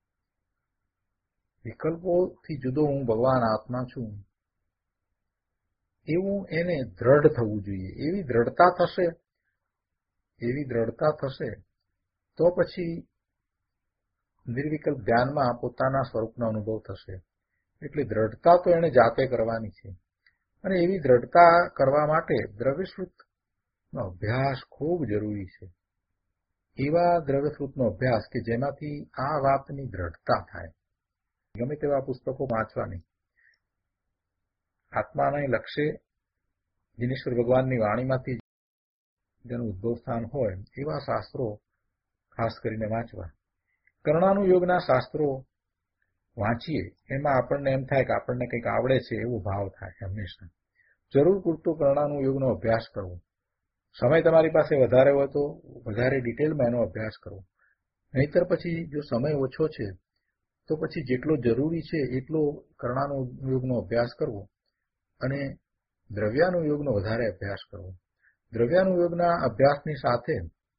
વિકલ્પોથી જુદો હું ભગવાન આત્મા છું એવું એને દ્રઢ થવું જોઈએ. એવી દ્રઢતા થશે તો પછી નિર્વિકલ્પ ધ્યાનમાં પોતાના સ્વરૂપનો અનુભવ થશે. એટલે દ્રઢતા તો એને જાતે કરવાની છે, અને એવી દ્રઢતા કરવા માટે દ્રવ્યશ્રુતનો અભ્યાસ ખૂબ જરૂરી છે. એવા દ્રવ્યશ્રુતનો અભ્યાસ કે જેમાંથી આ વાતની દ્રઢતા થાય. ગમે તેવા પુસ્તકો વાંચવાની. આત્માને લક્ષ્ય દિનેશ્વર ભગવાનની વાણીમાંથી જેનું ઉદ્ભવ સ્થાન હોય એવા શાસ્ત્રો ખાસ કરીને વાંચવા. કર્ણાનુયોગના શાસ્ત્રો વાંચીએ એમાં આપણને એમ થાય કે આપણને કંઈક આવડે છે એવો ભાવ થાય. હંમેશા જરૂર પૂરતો કર્ણાનુયોગનો અભ્યાસ કરવો. સમય તમારી પાસે વધારે હોય તો વધારે ડિટેલમાં એનો અભ્યાસ કરવો. નહીતર પછી જો સમય ઓછો છે તો પછી જેટલો જરૂરી છે એટલો કર્ણાનુયોગનો અભ્યાસ કરવો, અને દ્રવ્યાનુયોગનો વધારે અભ્યાસ કરવો. દ્રવ્યાનુયોગના અભ્યાસની સાથે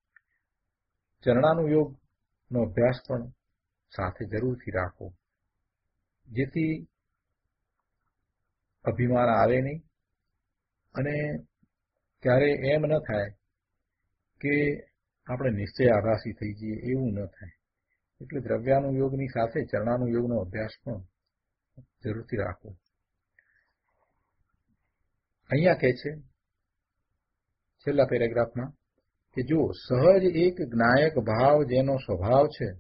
ચરણાનુયોગનો અભ્યાસ પણ સાથે જરૂરથી રાખવો, જેથી અભિમાન આવે નહીં, અને ત્યારે એમ ન થાય કે આપણે નિશ્ચય આભાસી થઈ જઈએ, એવું ન થાય. એટલે દ્રવ્યાનુયોગની સાથે ચરણાનુયોગનો અભ્યાસ પણ જરૂરથી રાખવો. અહીંયા કહે છે છેલ્લા પેરેગ્રાફમાં કે જો સહજ એક જ્ઞાયક ભાવ જેનો સ્વભાવ છે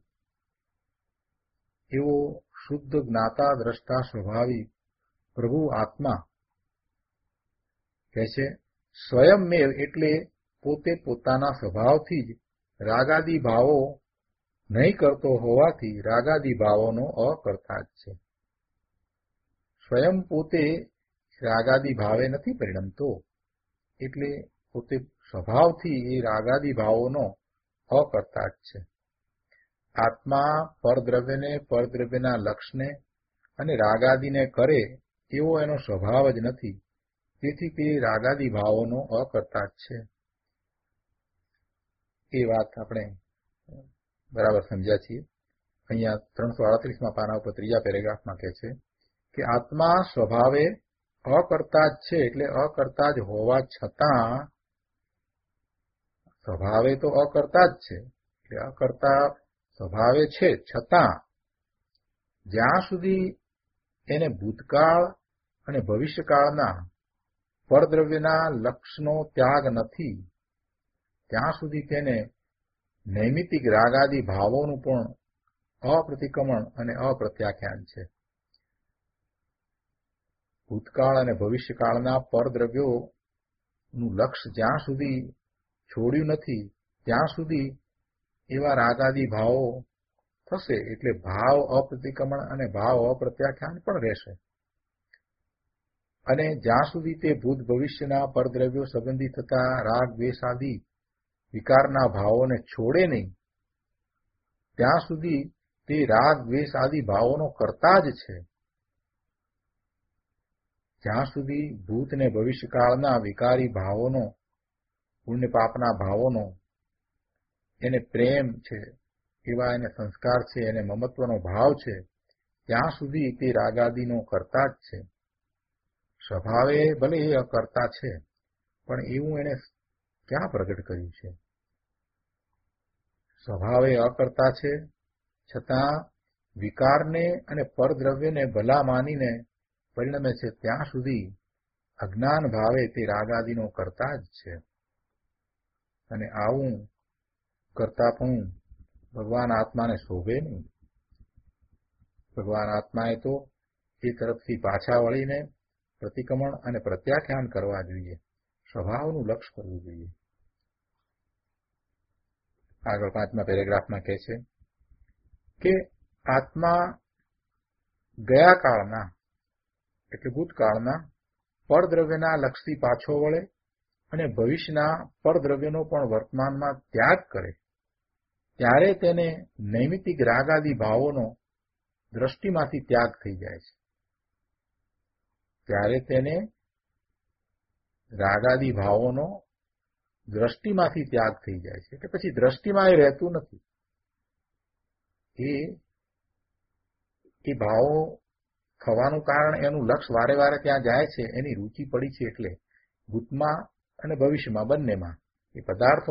એવો શુદ્ધ જ્ઞાતા દ્રષ્ટા સ્વભાવી પ્રભુ આત્મા કહે છે સ્વયંમેવ એટલે પોતે પોતાના સ્વભાવથી જ રાગાદી ભાવો નહીં કરતો હોવાથી રાગાદી ભાવોનો અકર્તા જ છે. સ્વયં પોતે રાગાદી ભાવે નથી પરિણમતો એટલે પોતે સ્વભાવથી એ રાગાદી ભાવોનો અકર્તા જ છે. આત્મા પરદ્રવ્યને પરદ્રવ્યના લક્ષને અને રાગાદીને કરે એવો એનો સ્વભાવ જ નથી. તેથી તે રાગાદી ભાવોનો અકર્તા જ છે. એ વાત આપણે બરાબર સમજ્યા છીએ. અહીંયા 338માં પાના ઉપર ત્રીજા પેરેગ્રાફમાં કહે છે કે આત્મા સ્વભાવે અકર્તા જ છે. એટલે અકર્તા જ હોવા છતાં સ્વભાવે તો અકર્તા જ છે. એટલે અકર્તા સ્વભાવે છે છતાં જ્યાં સુધી એને ભૂતકાળ અને ભવિષ્યકાળના પરદ્રવ્યના લક્ષનો ત્યાગ નથી ત્યાં સુધી તેને નૈમિતિક રાગાદી ભાવોનું પણ અપ્રતિક્રમણ અને અપ્રત્યાખ્યાન છે. ભૂતકાળ અને ભવિષ્યકાળના પરદ્રવ્યોનું લક્ષ જ્યાં સુધી છોડ્યું નથી ત્યાં સુધી એવા રાગાદી ભાવો થશે. એટલે ભાવ અપ્રતિક્રમણ અને ભાવ અપ્રત્યાખ્યાન પણ રહેશે. અને જ્યાં સુધી તે ભૂત ભવિષ્યના પરદ્રવ્યો સંબંધી થતા રાગ દ્વેષ આદિ વિકારના ભાવોને છોડે નહીં ત્યાં સુધી તે રાગ દ્વેષ આદિ ભાવોનો કરતા જ છે. જ્યાં સુધી ભૂત ને ભવિષ્યકાળના વિકારી ભાવોનો પુણ્ય પાપના ભાવોનો એને પ્રેમ છે એવા એને સંસ્કાર છે એને મમત્વનો ભાવ છે ત્યાં સુધી તે રાગાદીનો કરતા જ છે. સ્વભાવે ભલે એ અકર્તા છે પણ એવું એને ક્યાં પ્રગટ કર્યું છે? સ્વભાવે અકર્તા છે છતાં વિકારને અને પરદ્રવ્યને ભલા માનીને પરિણમે છે ત્યાં સુધી અજ્ઞાન ભાવે તે રાગાદીનો કરતા જ છે. અને આવું કરતા પણ ભગવાન આત્માને શોભે નહીં. ભગવાન આત્માએ તો એ તરફથી પાછા વળીને પ્રતિક્રમણ અને પ્રત્યાખ્યાન કરવા જોઈએ. સ્વભાવનું લક્ષ કરવું જોઈએ. આગળ 5મા પેરેગ્રાફમાં કહે છે કે આત્મા ગયા કાળના એટલે ભૂતકાળના પરદ્રવ્યના લક્ષથી પાછો વળે અને ભવિષ્યના પરદ્રવ્યનો પણ વર્તમાનમાં ત્યાગ કરે ત્યારે તેને નૈમિતિક રાગાદી ભાવોનો દ્રષ્ટિમાંથી ત્યાગ થઈ જાય છે. ત્યારે તેને રાગાદી ભાવોનો દ્રષ્ટિમાંથી ત્યાગ થઈ જાય છે. એટલે પછી દ્રષ્ટિમાં એ રહેતું નથી. એ ભાવો થવાનું કારણ એનું લક્ષ વારે વારે ત્યાં જાય છે. એની રુચિ પડી છે એટલે ભૂતમાં અને ભવિષ્યમાં બંનેમાં એ પદાર્થો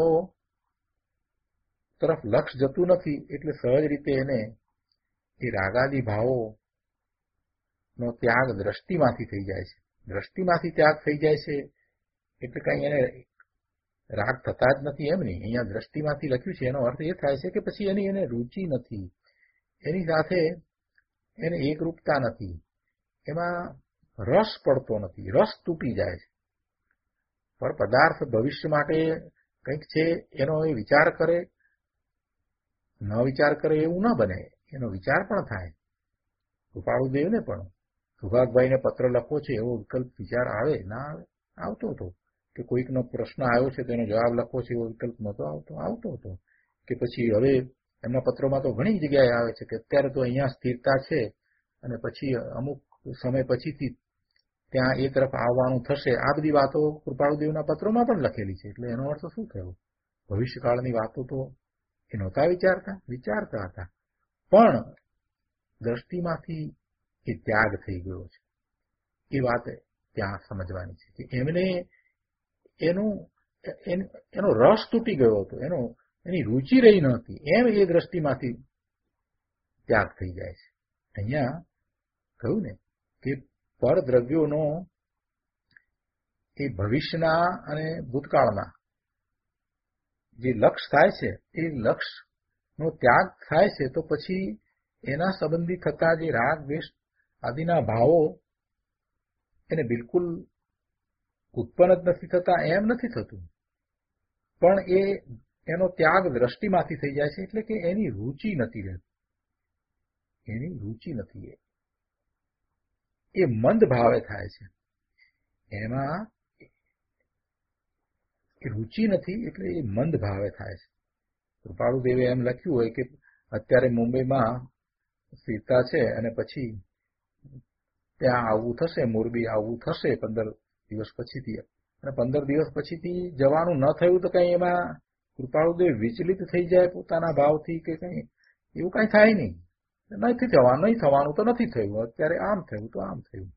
તરફ લક્ષ જતું નથી. એટલે સહજ રીતે એને એ રાગાદી ભાવો નો ત્યાગ દ્રષ્ટિમાંથી થઈ જાય છે. દ્રષ્ટિમાંથી ત્યાગ થઈ જાય છે એટલે કઈ એને રાગ થતા જ નથી એમ નહીં. અહીંયા દ્રષ્ટિમાંથી લખ્યું છે એનો અર્થ એ થાય છે કે પછી એની એને રુચિ નથી, એની સાથે એને એકરૂપતા નથી, એમાં રસ પડતો નથી, રસ તૂટી જાય છે. પણ પદાર્થ ભવિષ્ય માટે કંઈક છે એનો એ વિચાર કરે, ન વિચાર કરે એવું ન બને. એનો વિચાર પણ થાય. કૃપાળુદેવને પણ સુભાગભાઈને પત્ર લખવો છે એવો વિકલ્પ વિચાર આવે ના આવે? આવતો હતો. કે કોઈકનો પ્રશ્ન આવ્યો છે તેનો જવાબ લખવો છે એવો વિકલ્પ નહોતો આવતો હતો. કે પછી હવે એમના પત્રોમાં તો ઘણી જગ્યાએ આવે છે કે અત્યારે તો અહીંયા સ્થિરતા છે અને પછી અમુક સમય પછીથી ત્યાં એ તરફ આવવાનું થશે. આ બધી વાતો કૃપાળુદેવના પત્રોમાં પણ લખેલી છે. એટલે એનો અર્થ શું થયો? ભવિષ્યકાળની વાતો તો એ નહોતા વિચારતા હતા. પણ દ્રષ્ટિમાંથી એ ત્યાગ થઈ ગયો છે. એ વાત ત્યાં સમજવાની છે કે એમને એનો રસ તૂટી ગયો હતો, એની રુચિ રહી નહોતી. એમ એ દ્રષ્ટિમાંથી ત્યાગ થઈ જાય છે. અહીંયા કહ્યું ને કે પરદ્રવ્યોનો એ ભવિષ્યના અને ભૂતકાળના જે લક્ષ થાય છે એ લક્ષનો ત્યાગ થાય છે તો પછી એના સંબંધી થતા જે રાગ દ્વેષ આદિના ભાવો એને બિલકુલ ઉત્પન્ન જ નથી થતા એમ નથી થતું, પણ એનો ત્યાગ દ્રષ્ટિમાંથી થઈ જાય છે, એટલે કે એની રુચિ નથી રહેતી, એની રુચિ નથી, એ મંદ ભાવે થાય છે, એમાં રુચિ નથી એટલે એ મંદ ભાવે થાય છે. કૃપાળુદેવે એમ લખ્યું હોય કે અત્યારે મુંબઈમાં સ્થિરતા છે અને પછી ત્યાં આવવું થશે, મોરબી આવવું થશે 15 દિવસ પછીથી, અને 15 દિવસ પછીથી જવાનું ન થયું તો કઈ એમાં કૃપાળુદેવ વિચલિત થઈ જાય પોતાના ભાવથી કે કઈ એવું કઈ થાય નહીં, નહીં થવાનું તો નથી થયું, અત્યારે આમ થયું તો આમ થયું.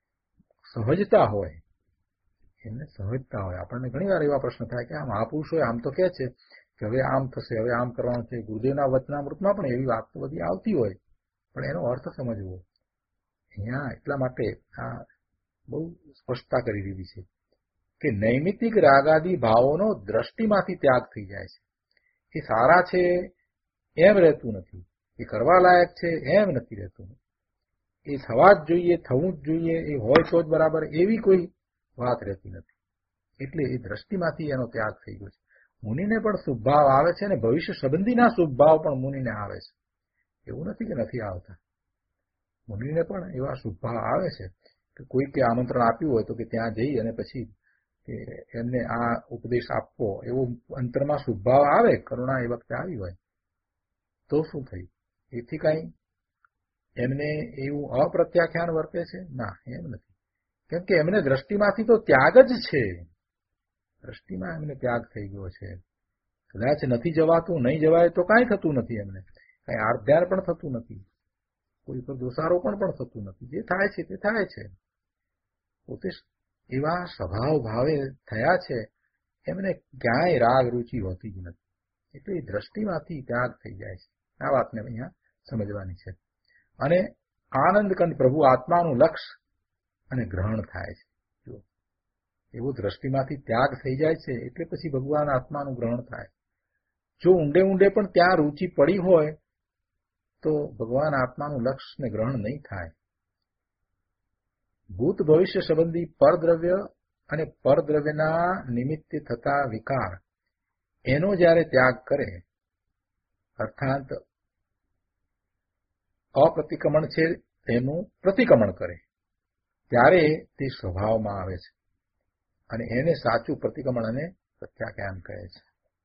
સહજતા હોય, એમને સહજતા હોય. આપણને ઘણી વાર એવા પ્રશ્ન થાય કે આ મહાપુરુષ હોય આમ તો કે છે કે હવે આમ થશે, હવે આમ કરવાનું છે, ગુરુદેવના વચનામૃતમાં પણ એવી વાત તો બધી આવતી હોય, પણ એનો અર્થ સમજવો અહીંયા એટલા માટે આ બહુ સ્પષ્ટતા કરી દીધી છે કે નૈમિતિક રાગાદી ભાવોનો દ્રષ્ટિમાંથી ત્યાગ થઈ જાય છે. એ સારા છે એમ રહેતું નથી, એ કરવા લાયક છે એમ નથી રહેતું, એ થવા જ જોઈએ, થવું જ જોઈએ, એ હોય તો જ બરાબર એવી કોઈ વાત રહેતી નથી. એટલે એ દ્રષ્ટિમાંથી એનો ત્યાગ થઈ ગયો છે. મુનિને પણ શુભ ભાવ આવે છે અને ભવિષ્ય સંબંધીના શુભ ભાવ પણ મુનિને આવે છે, એવું નથી કે નથી આવતા. મુનિને પણ એવા શુભ ભાવ આવે છે કે કોઈકે આમંત્રણ આપ્યું હોય તો કે ત્યાં જઈ અને પછી કે એમને આ ઉપદેશ આપવો, એવો અંતરમાં શુભ ભાવ આવે, કરુણા એ વખતે આવી હોય તો શું થયું? એથી કઈ એમને એવું અપ્રત્યાખ્યાન વર્તે છે? ના, એમ નથી, કેમ કે એમને દ્રષ્ટિમાંથી તો ત્યાગ જ છે, દ્રષ્ટિમાં એમને ત્યાગ થઈ ગયો છે. કદાચ નથી જવાતું, નહીં જવાય તો કાંઈ થતું નથી, એમને કઈ આર્ધ્યાન પણ થતું નથી, કોઈ પર દોષારોપણ પણ થતું નથી, જે થાય છે તે થાય છે. પોતે એવા સ્વભાવ ભાવે થયા છે, એમને ક્યાંય રાગ રુચિ હોતી જ નથી, એટલે એ દ્રષ્ટિમાંથી ત્યાગ થઈ જાય છે. આ વાતને અહીંયા સમજવાની છે. અને આનંદકંદ પ્રભુ આત્માનું લક્ષ અને ગ્રહણ થાય છે. જો એવો દ્રષ્ટિમાંથી ત્યાગ થઈ જાય છે એટલે પછી ભગવાન આત્માનું ગ્રહણ થાય. જો ઊંડે ઊંડે પણ ત્યાં રુચિ પડી હોય તો ભગવાન આત્માનું લક્ષ ને ગ્રહણ નહીં થાય. ભૂત ભવિષ્ય સંબંધી પરદ્રવ્ય અને પરદ્રવ્યના નિમિત્તે થતા વિકાર એનો જ્યારે ત્યાગ કરે, અર્થાત અપ્રતિક્રમણ છે તેનું પ્રતિક્રમણ કરે, ત્યારે તે સ્વભાવમાં આવે છે અને એને સાચું પ્રતિક્રમણ અને પ્રત્યાખ્યાન કહે છે.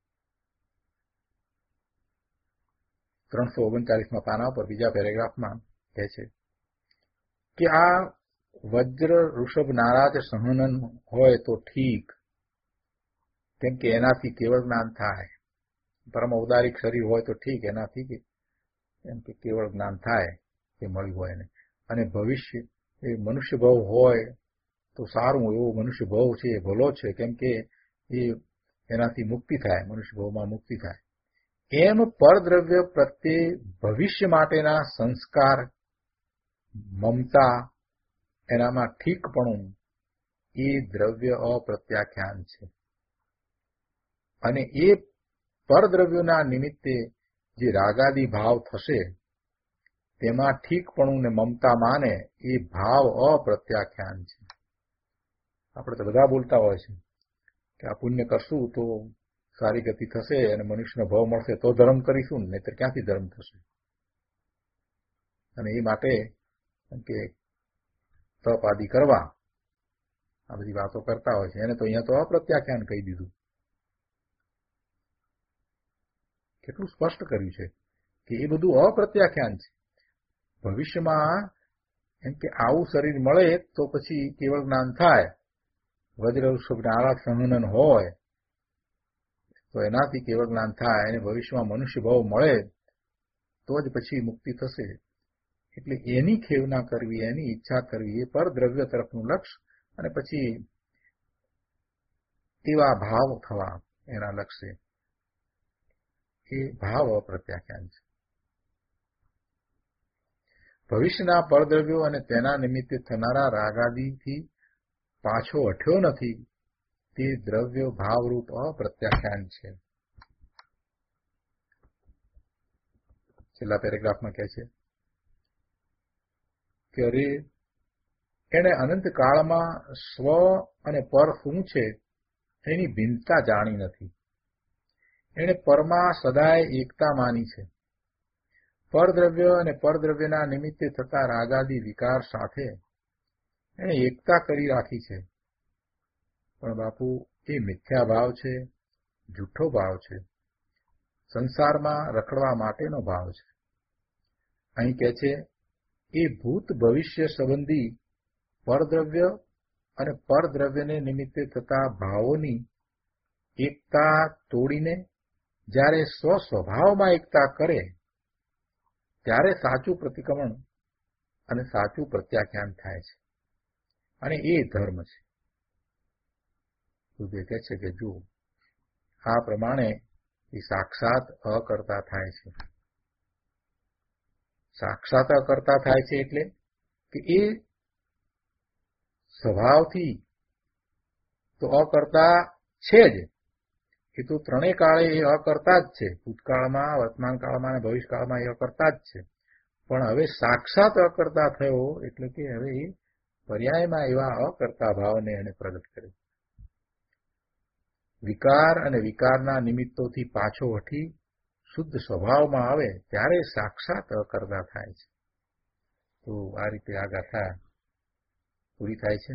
339માં પાના પર બીજા પેરેગ્રાફમાં કહે છે કે આ વજ્ર ઋષભ નારાજ સહનન હોય તો ઠીક, કેમ કે એનાથી કેવળ જ્ઞાન થાય. પરમ ઔદારિક શરીર હોય તો ઠીક, એનાથી એમ કે કેવળ જ્ઞાન થાય, તે મળ્યું હોય એને. અને ભવિષ્ય એ મનુષ્ય ભાવ હોય તો સારું, એવો મનુષ્ય ભાવ છે એ ભલો છે, કેમ કે એ એનાથી મુક્તિ થાય, મનુષ્ય ભાવમાં મુક્તિ થાય. એમ પરદ્રવ્ય પ્રત્યે ભવિષ્ય માટેના સંસ્કાર, મમતા, એનામાં ઠીકપણું એ દ્રવ્ય અપ્રત્યાખ્યાન છે. અને એ પરદ્રવ્યોના નિમિત્તે જે રાગાદી ભાવ થશે તેમાં ઠીકપણું ને મમતા માને એ ભાવ અપ્રત્યાખ્યાન છે. આપણે તો બધા બોલતા હોય છે કે આ પુણ્ય કરશું તો સારી ગતિ થશે અને મનુષ્યનો ભાવ મળશે તો ધર્મ કરીશું, નહીતર ક્યાંથી ધર્મ થશે. અને એ માટે કે તપ આદિ કરવા આ બધી વાતો કરતા હોય છે. એને તો અહીંયા તો અપ્રત્યાખ્યાન કહી દીધું. કેટલું સ્પષ્ટ કર્યું છે કે એ બધું અપ્રત્યાખ્યાન છે. ભવિષ્યમાં એમ કે આવું શરીર મળે તો પછી કેવળ જ્ઞાન થાય, વજ્ર ઋષભ નારાજ સહનન હોય તો એનાથી કેવળ જ્ઞાન થાય, અને ભવિષ્યમાં મનુષ્ય ભાવ મળે તો જ પછી મુક્તિ થશે. એટલે એની ખેવના કરવી, એની ઈચ્છા કરવી એ પરદ્રવ્ય તરફનું લક્ષ્ય, અને પછી એવા ભાવ થવા એના લક્ષ્ય, એ ભાવ અપ્રત્યાખ્યાન છે. ભવિષ્યના પરદ્રવ્યો અને તેના નિમિત્તે થનારા રાગાદીથી પાછો હટ્યો નથી તે દ્રવ્ય ભાવરૂપ અપ્રત્યાખ્યાન છે. છેલ્લા પેરેગ્રાફમાં કહે છે કે અરે એણે અનંત કાળમાં સ્વ અને પર શું છે એની ભિન્નતા જાણી નથી. એણે પરમાં સદાય એકતા માની છે. પરદ્રવ્ય અને પરદ્રવ્યના નિમિત્તે થતા રાગાદી વિકાર સાથે એણે એકતા કરી રાખી છે. પણ બાપુ, એ મિથ્યા ભાવ છે, જૂઠો ભાવ છે, સંસારમાં રખડવા માટેનો ભાવ છે. અહીં કહે છે એ ભૂત ભવિષ્ય સંબંધી પરદ્રવ્ય અને પરદ્રવ્યને નિમિત્તે થતા ભાવોની એકતા તોડીને જ્યારે સ્વસ્વભાવમાં એકતા કરે ત્યારે સાચું પ્રતિક્રમણ અને સાચું પ્રત્યાખ્યાન થાય છે, અને એ ધર્મ છે. બુદ્ધે કહે છે કે જો આ પ્રમાણે એ સાક્ષાત અકર્તા થાય છે. સાક્ષાત અકર્તા થાય છે એટલે કે એ સ્વભાવથી તો અકર્તા છે જ. એ તો ત્રણેય કાળે એ અકર્તા જ છે. ભૂતકાળમાં, વર્તમાન કાળમાં અને ભવિષ્યકાળમાં એ અકર્તા જ છે. પણ હવે સાક્ષાત અકર્તા થયો એટલે કે હવે એ પર્યાયમાં એવા અકર્તા ભાવને એને પ્રગટ કર્યો. વિકાર અને વિકારના નિમિત્તોથી પાછો હટી શુદ્ધ સ્વભાવમાં આવે ત્યારે સાક્ષાત અકર્તા થાય છે. તો આ રીતે આ ગાથા પૂરી થાય છે.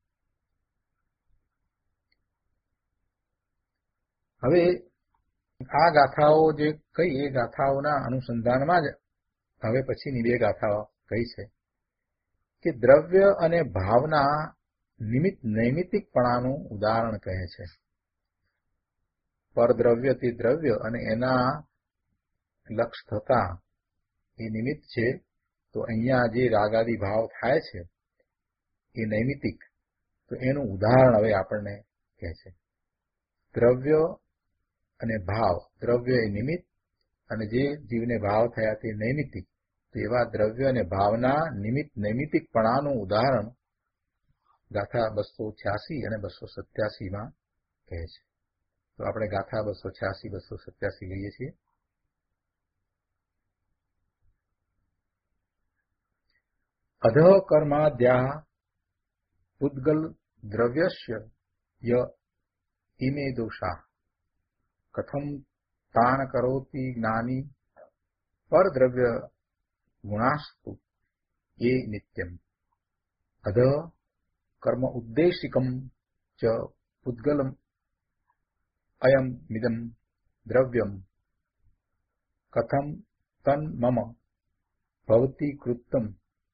હવે આ ગાથાઓ જે કઈ એ ગાથાઓના અનુસંધાનમાં જ હવે પછીની બે ગાથાઓ કઈ છે કે દ્રવ્ય અને ભાવના નૈમિતિકપણાનું ઉદાહરણ કહે છે. પરદ્રવ્યથી દ્રવ્ય અને એના લક્ષ થતા એ નિમિત્ત છે. તો અહીંયા જે રાગાદી ભાવ થાય છે એ નૈમિતિક, તો એનું ઉદાહરણ હવે આપણને કહે છે. દ્રવ્ય અને ભાવ, દ્રવ્ય એ નિમિત્ત અને જે જીવને ભાવ થયા તે નૈમિતિક. તો એવા દ્રવ્ય અને ભાવના નૈમિતિકપણાનું ઉદાહરણ ગાથા 286 અને 287 કહે છે. તો આપણે ગાથા 286, 287 લઈએ છીએ. અધઃ કર્માદ્યા પુદ્ગલ દ્રવ્યસ્ય ય ઇમે દોષા કથમ તાન કરોતિ જ્ઞાની પરદ્રવ્ય ગુણાસ્તુ એ નિત્યમ. અધઃ કર્મ ઉદ્દેશિકમ ચ પુદ્ગલમ અયમ મિદમ દ્રવ્યમ કથમ તન મમ ભવતિ કૃતમ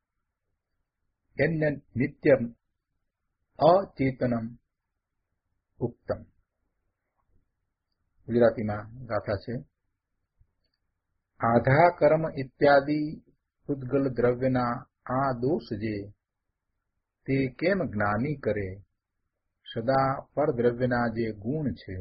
એન્ય નિત્યમ અચેતનમ ઉક્તમ. ગુજરાતીમાં ગાથા છે. આધા કર્મ ઇત્યાદિ પુદ્ગલ દ્રવ્યના આ દોષ જે તે કેમ જ્ઞાની કરે સદા પરદ્રવ્યના જે ગુણ છે.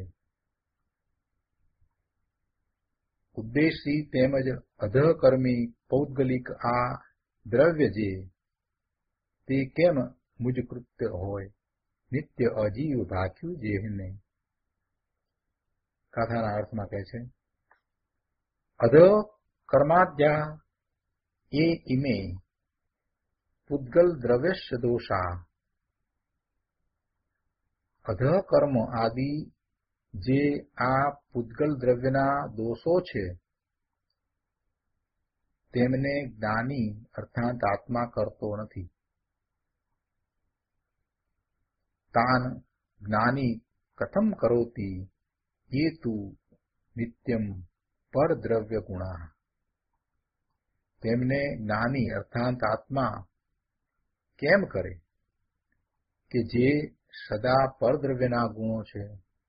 ઉદ્દેશી તેમજ અધઃકર્મી પૌદ્ગલિક આ દ્રવ્ય જે તે કેમ મુજ કૃત્ય હોય નિત્ય અજીવ ભાખ્યું જેને. ગાથાના અર્થમાં કહે છે અધઃ કર્માદ્યા એ ઇમે પુદ્ગલ દ્રવ્યસ્ય દોષા. અધઃ કર્મ આદિ જે આ પુદ્ગલ દ્રવ્યના દોષો છે તેમને જ્ઞાની અર્થાત આત્મા કરતો નથી. તાન જ્ઞાની કથમ કરોતિ એ તું નિત્યમ પરદ્રવ્ય ગુણા. તેમને જ્ઞાની અર્થાત આત્મા કેમ કરે કે જે સદા પરદ્રવ્યના ગુણો છે.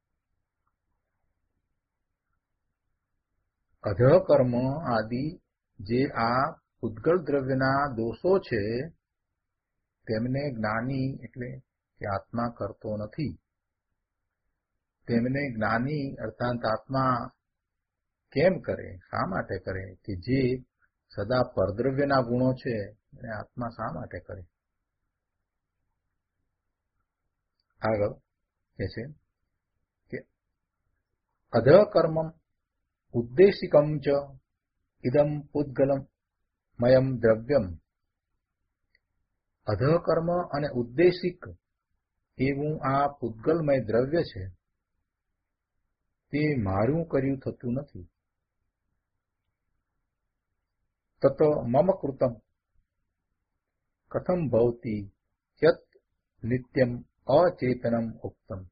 અધઃ કર્મ આદિ જે આ પુદ્ગલ દ્રવ્યના દોષો છે તેમને જ્ઞાની એટલે કે આત્મા કરતો નથી. તેમને જ્ઞાની અર્થાત આત્મા કેમ કરે, શા માટે કરે કે જે સદા પરદ્રવ્યના ગુણો છે એને આત્મા શા માટે કરે. આગળ કહે છે કે અધઃ કર્મમ ઉદ્દેશિકમ ચ ઇદમ પૂદગલમ મયમ દ્રવ્યમ. અધઃકર્મ અને ઉદ્દેશિક એવું આ પૂદગલમય દ્રવ્ય છે તે મારું કર્યું થતું નથી. તતો મમ કૃતમ કથમ ભવતી યત નિત્યમ અચેતનમ ઉક્તમ.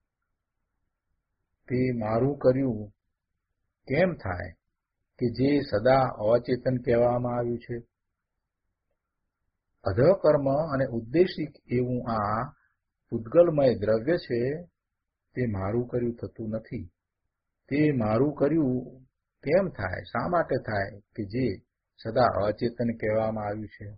તે મારું કર્યું કેમ થાય કે જે સદા અચેતન કહેવામાં આવ્યું છે. અધઃકર્મ અને ઉદ્દેશિક એવું આ પૂદગલમય દ્રવ્ય છે તે મારું કર્યું થતું નથી. તે મારું કર્યું કેમ થાય, શા માટે થાય કે જે સદા અચેતન કહેવામાં આવ્યું છે.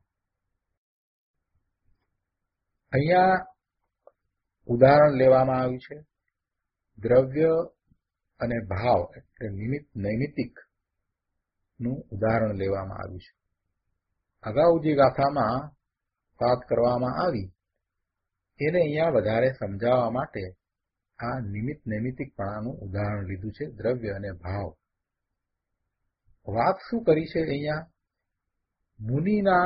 અહીંયા ઉદાહરણ લેવામાં આવ્યું છે દ્રવ્ય અને ભાવ એટલે નૈમિતિક નું ઉદાહરણ લેવામાં આવ્યું છે. અગાઉ જે ગાથામાં વાત કરવામાં આવી એને અહીંયા વધારે સમજાવવા માટે આ નૈમિતિકપણાનું ઉદાહરણ લીધું છે, દ્રવ્ય અને ભાવ. વાત શું કરી છે અહીંયા? મુનિના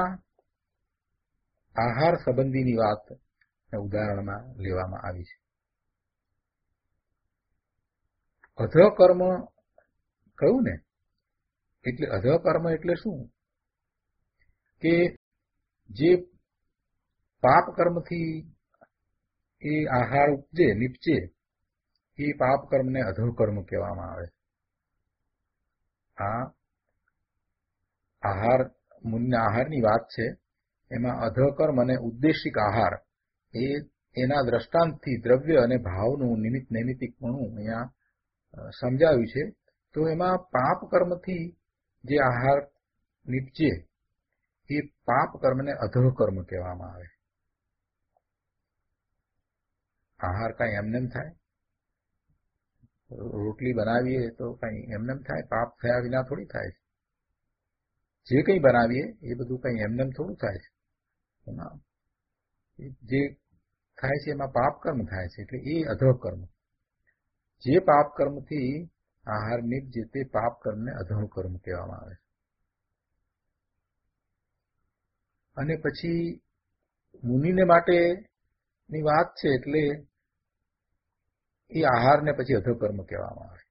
આહાર સંબંધીની વાત ઉદાહરણમાં લેવામાં આવી છે. અધઃકર્મ કહ્યું ને, એટલે અધઃકર્મ એટલે શું કે જે પાપ કર્મથી એ આહાર ઉપજે નીપજે એ પાપ કર્મને અધઃકર્મ કહેવામાં આવે. આ આહાર મુનિના આહારની વાત છે, એમાં અધઃકર્મ અને ઉદ્દેશિક આહાર એ એના દ્રષ્ટાંતથી દ્રવ્ય અને ભાવનું નૈમિતિકપણું અહીંયા સમજાવ્યું છે. તો એમાં પાપ કર્મથી જે આહાર નીપજે એ પાપ કર્મને અધઃકર્મ કહેવામાં આવે. આહાર કઈ એમનેમ થાય? રોટલી બનાવીએ તો કઈ એમનેમ થાય? પાપ થયા વિના થોડી થાય છે. જે કંઈ બનાવીએ એ બધું કંઈ એમનેમ થોડું થાય છે. એમાં જે થાય છે એમાં પાપ કર્મ થાય છે, એટલે એ અધઃકર્મ. જે પાપ કર્મથી આહાર નીપજે તે પાપ કર્મને અધઃકર્મ કહેવામાં આવે. અને પછી મુનિને માટેની વાત છે એટલે એ આહારને પછી અધઃકર્મ કહેવામાં આવે.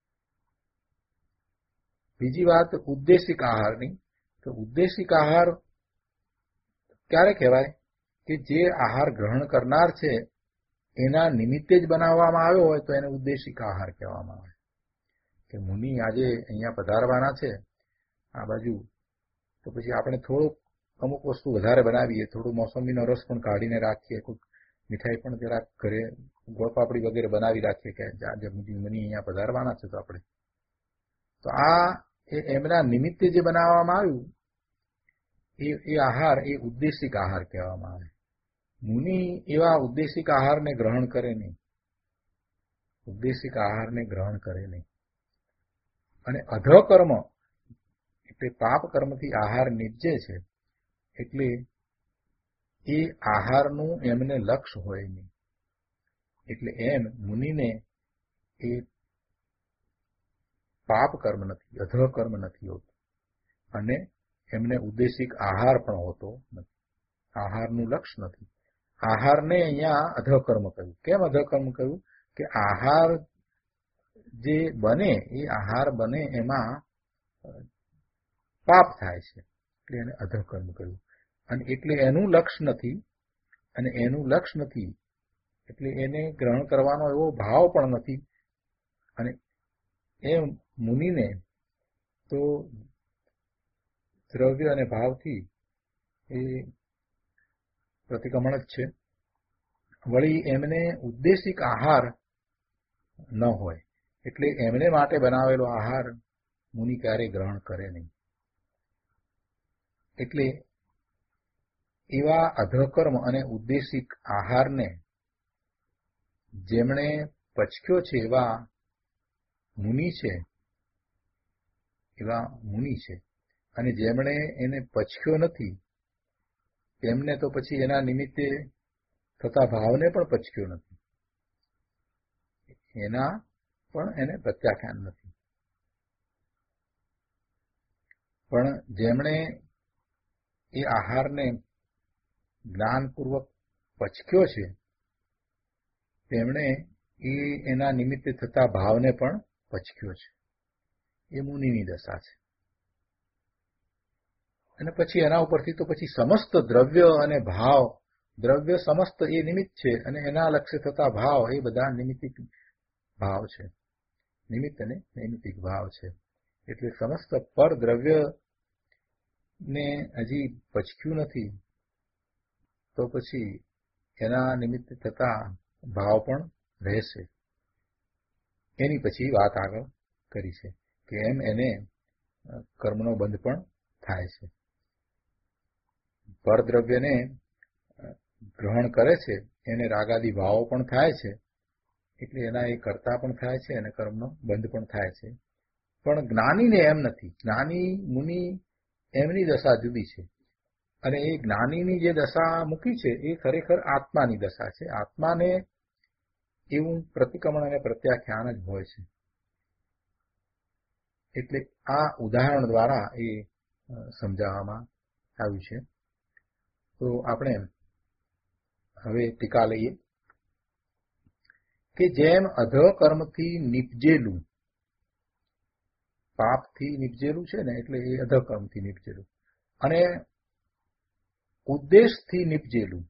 બીજી વાત ઉદ્દેશિક આહારની. તો ઉદ્દેશિક આહાર ક્યારે કહેવાય કે જે આહાર ગ્રહણ કરનાર છે એના નિમિત્તે જ બનાવવામાં આવ્યો હોય તો એને ઉદ્દેશિક આહાર કહેવામાં આવે. કે મુનિ આજે અહીંયા પધારવાના છે આ બાજુ, તો પછી આપણે થોડુંક અમુક વસ્તુ વધારે બનાવીએ, થોડું મોસંબીનો રસ પણ કાઢીને રાખીએ, કોઈક મીઠાઈ પણ જરાક ઘરે ગોળપાપડી વગેરે બનાવી રાખીએ કે આજે મુનિ અહીંયા પધારવાના છે તો આપણે. તો આ એમના નિમિત્તે જે બનાવવામાં આવ્યું એ આહાર એ ઉદ્દેશિક આહાર કહેવામાં આવે. મુનિ એવા ઉદ્દેશિક આહારને ગ્રહણ કરે નહીં. ઉદ્દેશિક આહારને ગ્રહણ કરે નહીં. અને અધઃકર્મ એટલે પાપ કર્મથી આહાર નીપજે છે એટલે એ આહારનું એમને લક્ષ્ય હોય નહીં. એટલે એમ મુનિને એ પાપ કર્મ નથી, અધઃકર્મ નથી હોતું. અને એમને ઉદ્દેશિક આહાર પણ હોતો નથી. આહારનું લક્ષ્ય નથી. આહારને અહીંયા અધઃકર્મ કહ્યું. કેમ અધઃકર્મ કહ્યું? કે આહાર જે બને એ આહાર બને એમાં પાપ થાય છે એટલે એને અધઃકર્મ કહ્યું. અને એટલે એનું લક્ષ્ય નથી, અને એનું લક્ષ્ય નથી એટલે એને ગ્રહણ કરવાનો એવો ભાવ પણ નથી. અને એ મુનિને તો દ્રવ્ય અને ભાવથી એ પ્રતિક્રમણ જ છે. વળી એમને ઉદ્દેશિક આહાર ન હોય એટલે એમને માટે બનાવેલો આહાર મુનિ ક્યારેય ગ્રહણ કરે નહીં. એટલે એવા અધઃકર્મ અને ઉદ્દેશિક આહારને જેમણે પચક્યો છે એવા મુનિ છે, અને જેમણે એને પચક્યો નથી તેમને તો પછી એના નિમિત્તે થતા ભાવને પણ પચક્યો નથી, એના પણ એને પ્રત્યાખ્યાન નથી. પણ જેમણે એ આહારને જ્ઞાનપૂર્વક પચક્યો છે તેમણે એના નિમિત્તે થતા ભાવને પણ પચક્યો છે. એ મુનિની દશા છે. અને પછી એના ઉપરથી તો પછી સમસ્ત દ્રવ્ય અને ભાવ, દ્રવ્ય સમસ્ત એ નિમિત્ત છે અને એના લક્ષ્ય થતા ભાવ એ બધા નિમિત્તિક ભાવ છે. નિમિત્ત અને નૈમિત્તિક ભાવ છે. એટલે સમસ્ત પર દ્રવ્ય ને હજી પચક્યું નથી તો પછી એના નિમિત્તે થતા ભાવ પણ રહેશે. એની પછી વાત આગળ કરી છે કે એમ એને કર્મનો બંધ પણ થાય છે. પરદ્રવ્યને ગ્રહણ કરે છે એને રાગાદી ભાવો પણ થાય છે, એટલે એના એ કર્તા પણ થાય છે અને કર્મનો બંધ પણ થાય છે. પણ જ્ઞાનીને એમ નથી. જ્ઞાની મુનિ એમની દશા જુદી છે અને એ જ્ઞાનીની જે દશા મૂકી છે એ ખરેખર આત્માની દશા છે. આત્માને એવું પ્રતિક્રમણ અને પ્રત્યાખ્યાન જ હોય છે. એટલે આ ઉદાહરણ દ્વારા એ સમજાવવામાં આવ્યું છે. તો આપણે હવે ટીકા લઈએ કે જેમ અધકર્મથી નિપજેલું, પાપથી નિપજેલું છે ને એટલે એ અધકર્મથી નિપજેલું, અને ઉદ્દેશથી નિપજેલું,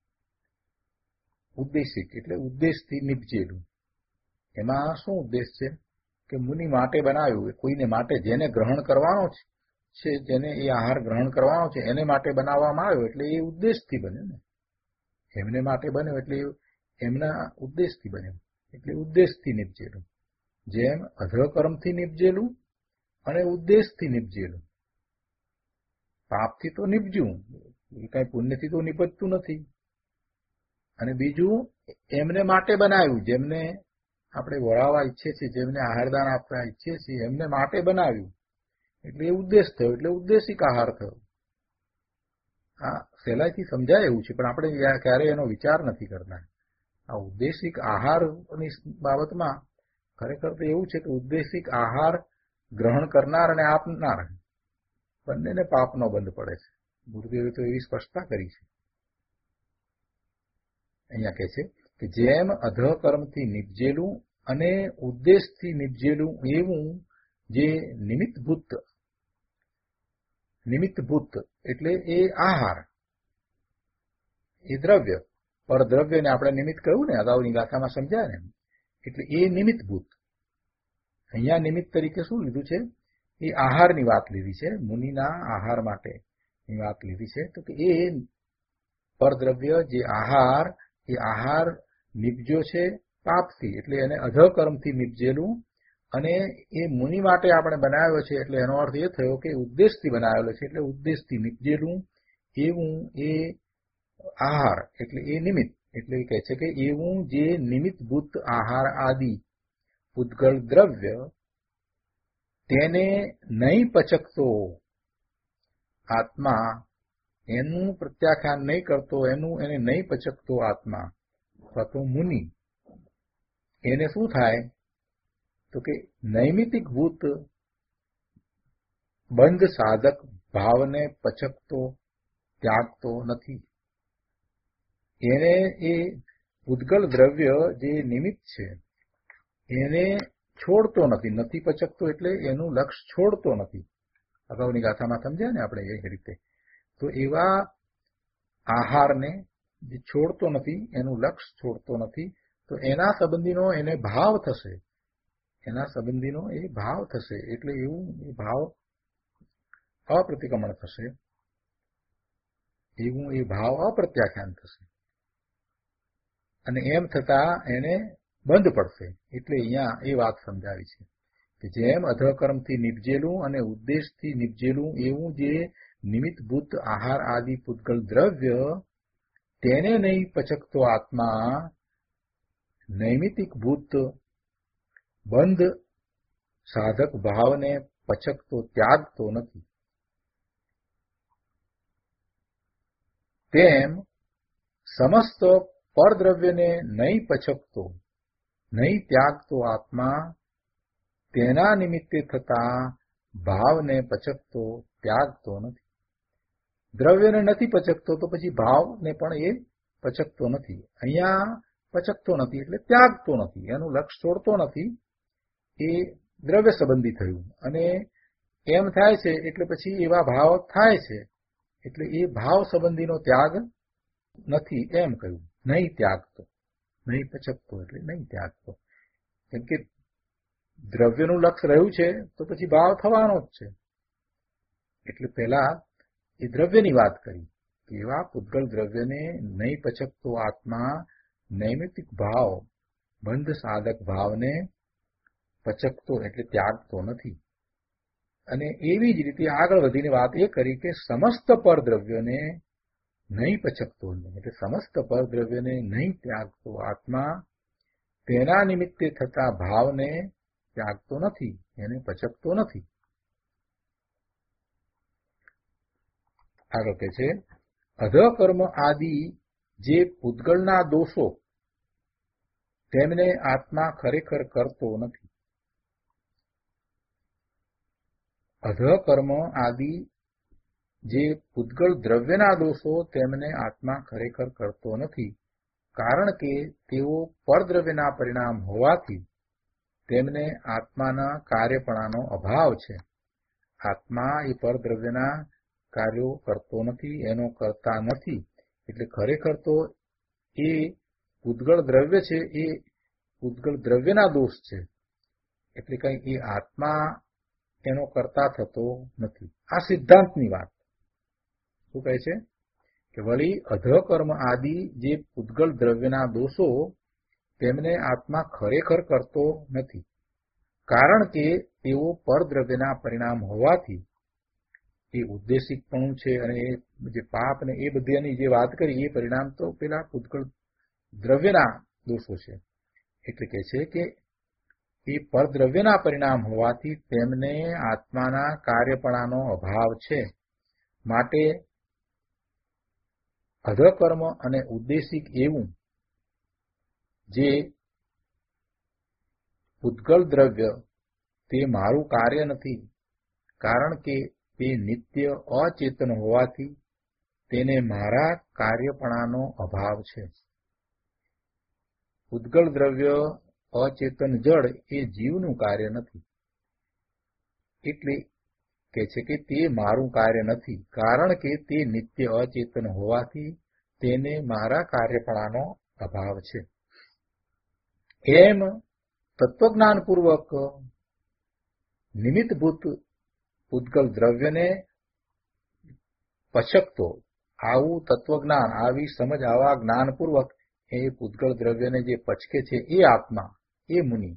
ઉદ્દેશિક એટલે ઉદ્દેશથી નિપજેલું. એમાં શું ઉદ્દેશ છે કે મુનિ માટે બનાવ્યું, કોઈને માટે જેને ગ્રહણ કરવાનો છે, જેને એ આહાર ગ્રહણ કરવાનો છે એને માટે બનાવવામાં આવ્યો એટલે એ ઉદ્દેશથી બન્યો ને. એમને માટે બન્યો એટલે એમના ઉદ્દેશથી બન્યો, એટલે ઉદ્દેશથી નિપજેલું. જેમ અધકર્મથી નિપજેલું અને ઉદ્દેશથી નિપજેલું. પાપથી તો નિપજ્યું, એ કઈ પુણ્યથી તો નિપજતું નથી. અને બીજું એમને માટે બનાવ્યું, જેમને આપણે વળાવવા ઈચ્છીએ છીએ, જેમને આહારદાન આપવા ઈચ્છીએ છીએ એમને માટે બનાવ્યું એટલે એ ઉદ્દેશ થયો, એટલે ઉદ્દેશિક આહાર થયો. આ સહેલાઈથી સમજાય એવું છે પણ આપણે ક્યારેય એનો વિચાર નથી કરતા. આ ઉદ્દેશિક આહારની બાબતમાં ખરેખર તો એવું છે કે ઉદ્દેશિક આહાર ગ્રહણ કરનાર અને આપનાર બંનેને પાપનો બંધ પડે છે. ગુરુદેવે તો એવી સ્પષ્ટતા કરી છે. અહીંયા કહે છે કે જેમ અધકર્મથી નિપજેલું અને ઉદ્દેશથી નિપજેલું એવું જે નિમિત્તભૂત એટલે એ આહાર, એ દ્રવ્ય, પરદ્રવ્યને આપણે નિમિત્ત કહ્યું ને, અગાઉની ગાથામાં સમજાય ને, એટલે એ નિમિત્તભૂત. અહીંયા નિમિત્ત તરીકે શું લીધું છે? એ આહારની વાત લીધી છે, મુનિના આહાર માટેની વાત લીધી છે. તો કે એ પરદ્રવ્ય જે આહાર, એ આહાર નિપજ્યો છે પાપથી, એટલે એને અધકર્મથી નિપજેલું, અને એ મુનિ માટે આપણે બનાવ્યો છે એટલે એનો અર્થ એ થયો કે ઉદ્દેશથી બનાવેલો છે, એટલે ઉદ્દેશથી નિપજેલું એવું એ આહાર એટલે એ નિમિત્ત. એટલે કહે છે કે એવું જે નિમિત્તભૂત આહાર આદિ પૂતગળ દ્રવ્ય તેને નહીં પચકતો આત્મા, એનું પ્રત્યાખ્યાન નહીં કરતો, એને નહીં પચકતો આત્મા અથવા તો મુનિ, એને શું થાય તો કે નૈમિતિક ભૂત બંધ સાધક ભાવને પચકતો, ત્યાગતો નથી. એને એ પૂતગલ દ્રવ્ય જે નિમિત્ત છે એને છોડતો નથી પચકતો, એટલે એનું લક્ષ છોડતો નથી. અગાઉની ગાથામાં સમજ્યા ને આપણે એ રીતે. તો એવા આહારને જે છોડતો નથી, એનું લક્ષ છોડતો નથી, તો એના સંબંધીનો એને ભાવ થશે, એના સંબંધીનો એ ભાવ થશે, એટલે એવું એ ભાવ અપ્રતિક્રમણ થશે, એવું એ ભાવ અપ્રત્યાખ્યાન થશે, અને એમ થતા એને બંધ પડશે. એટલે અહીંયા એ વાત સમજાવી છે કે જેમ અધકર્મથી નિપજેલું અને ઉદ્દેશથી નિપજેલું એવું જે નિમિત્તભૂત આહાર આદિ પૂતગલ દ્રવ્ય તેને નહીં પચકતો આત્મા નૈમિતિક ભૂત બંધ સાધક ભાવને પચકતો, ત્યાગતો નથી. તેમ સમસ્ત પરદ્રવ્યને નહીં પચકતો, નહીં ત્યાગતો આત્મા તેના નિમિત્તે થતા ભાવને પચકતો, ત્યાગતો નથી. દ્રવ્યને નથી પચકતો તો પછી ભાવને પણ એ પચકતો નથી. અહીંયા પચકતો નથી એટલે ત્યાગતો નથી, એનું લક્ષ છોડતો નથી. એ દ્રવ્ય સંબંધી થયું અને એમ થાય છે એટલે પછી એવા ભાવ થાય છે એટલે એ ભાવ સંબંધીનો ત્યાગ નથી એમ કહ્યું. નહીં ત્યાગતો, નહીં પચકતો એટલે નહીં ત્યાગતો. કેમ કે દ્રવ્યનું લક્ષ રહ્યું છે તો પછી ભાવ થવાનો જ છે. એટલે પહેલા એ દ્રવ્યની વાત કરી કે એવા પૂતગલ દ્રવ્યને નહીં પચકતો આત્મા નૈમિતિક ભાવ, બંધ સાધક ભાવને પચકતો એટલે ત્યાગતો નથી. અને એવી જ રીતે આગળ વધીને વાત એ કરી કે સમસ્ત પરદ્રવ્યોને નહીં પચકતો એટલે સમસ્ત પરદ્રવ્યને નહીં ત્યાગતો આત્મા તેના નિમિત્તે થતા ભાવને ત્યાગતો નથી, એને પચકતો નથી. આગળ કહે છે અધકર્મ આદિ જે પૂતગલના દોષો તેમને આત્મા ખરેખર કરતો નથી. અધકર્મ આદિ જે પૂતગલ દ્રવ્યના દોષો તેમને આત્મા ખરેખર કરતો નથી, કારણ કે તેઓ પરદ્રવ્યના પરિણામ હોવાથી તેમને આત્માના કાર્યપણાનો અભાવ છે. આત્મા એ પરદ્રવ્યના કાર્યો કરતો નથી, એનો કરતા નથી. એટલે ખરેખર તો એ પૂતગલ દ્રવ્ય છે એ પૂતગલ દ્રવ્યના દોષ છે. એટલે કઈ એ આત્મા એનો કરતા થતો નથી. આ સિદ્ધાંતની વાત શું કહે છે કે વળી અધકર્મ આદિ જે પૂતગલ દ્રવ્યના દોષો તેમને આત્મા ખરેખર કરતો નથી, કારણ કે તેઓ પરદ્રવ્યના પરિણામ હોવાથી એ ઉદ્દેશિકપણું છે અને એ જે પાપ ને એ બધાની જે વાત કરી એ પરિણામ તો પેલા પૂતગલ દ્રવ્યના દોષો છે. એટલે કે છે કે એ પરદ્રવ્યના પરિણામ હોવાથી તેમને આત્માના કાર્યપણાનો અભાવ છે. માટે અધકર્મ અને ઉદ્દેશિક એવું જે પૂતગલ દ્રવ્ય તે મારું કાર્ય નથી, કારણ કે તે નિત્ય અચેતન હોવાથી તેને મારા કાર્યપણાનો અભાવ છે. પૂતગલ દ્રવ્ય અચેતન જડ એ જીવનું કાર્ય નથી. એટલે કે છે કે તે મારું કાર્ય નથી, કારણ કે તે નિત્ય અચેતન હોવાથી તેને મારા કાર્યપણાનો અભાવ છે. એમ તત્વજ્ઞાનપૂર્વક નિમિત્તભૂત પૂતગલ દ્રવ્યને પચકતો આવું તત્વજ્ઞાન, આવી સમજ, આવા જ્ઞાનપૂર્વક એ પૂતગલ દ્રવ્યને જે પચકે છે એ આત્મા, એ મુનિ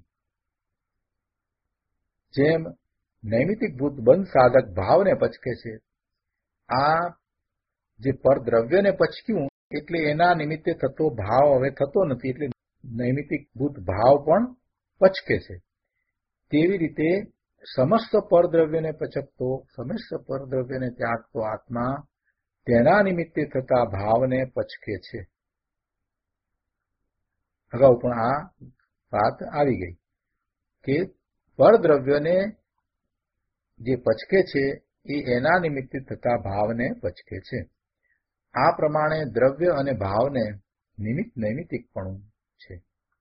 જેમ નૈમિતિકભૂત બંધ સાધક ભાવને પચકે છે, આ જે પરદ્રવ્યને પચક્યું એટલે એના નિમિત્તે થતો ભાવ હવે થતો નથી, એટલે નૈમિતિકભૂત ભાવ પણ પચકે છે. તેવી રીતે સમસ્ત પરદ્રવ્યને પચકતો, સમસ્ત પરદ્રવ્યને ત્યાગતો આત્મા તેના નિમિત્તે થતા ભાવને પચકે છે. અગાઉ પણ આ વાત આવી ગઈ કે પરદ્રવ્યને જે પચકે છે એ એના નિમિત્તે થતા ભાવને પચકે છે. આ પ્રમાણે દ્રવ્ય અને ભાવને નિમિત્ત નૈમિતિકપણું છે.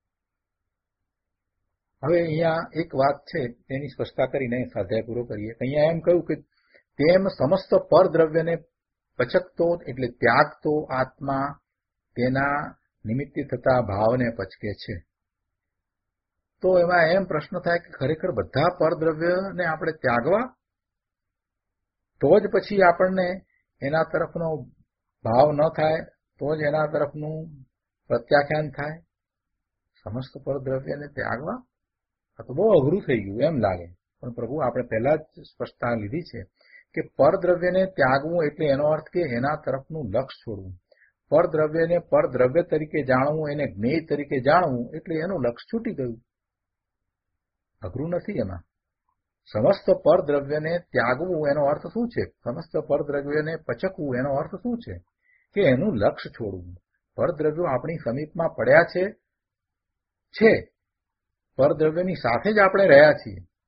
હવે અહીંયા એક વાત છે તેની સ્પષ્ટતા કરીને સ્વાધ્યાય પૂરો કરીએ. અહીંયા એમ કહ્યું કે તેમ સમસ્ત પરદ્રવ્યને પચકતો એટલે ત્યાગતો આત્મા તેના નિમિત્તે થતા ભાવને પચકે છે. તો એમાં એમ પ્રશ્ન થાય કે ખરેખર બધા પરદ્રવ્યને આપણે ત્યાગવા તો જ પછી આપણને એના તરફનો ભાવ ન થાય, તો જ એના તરફનું પ્રત્યાખ્યાન થાય. સમસ્ત પરદ્રવ્યને ત્યાગવા આ તો બહુ અઘરું થઈ ગયું એમ લાગે, પણ પ્રભુ આપણે પહેલા જ સ્પષ્ટતા લીધી છે કે પરદ્રવ્યને ત્યાગવું એટલે એનો અર્થ કે એના તરફનું લક્ષ છોડવું. પરદ્રવ્યને પરદ્રવ્ય તરીકે જાણવું, એને જ્ઞેય તરીકે જાણવું એટલે એનું લક્ષ છૂટી ગયું. અઘરું નથી એમાં. સમસ્ત પરદ્રવ્યને ત્યાગવું એનો અર્થ શું છે? સમસ્ત પરદ્રવ્યને પચકવું એનો અર્થ શું છે? કે એનું લક્ષ્ય છોડવું. પરદ્રવ્યો આપણી સમીપમાં પડ્યા છે, પરદ્રવ્યની સાથે જ આપણે રહ્યા છીએ.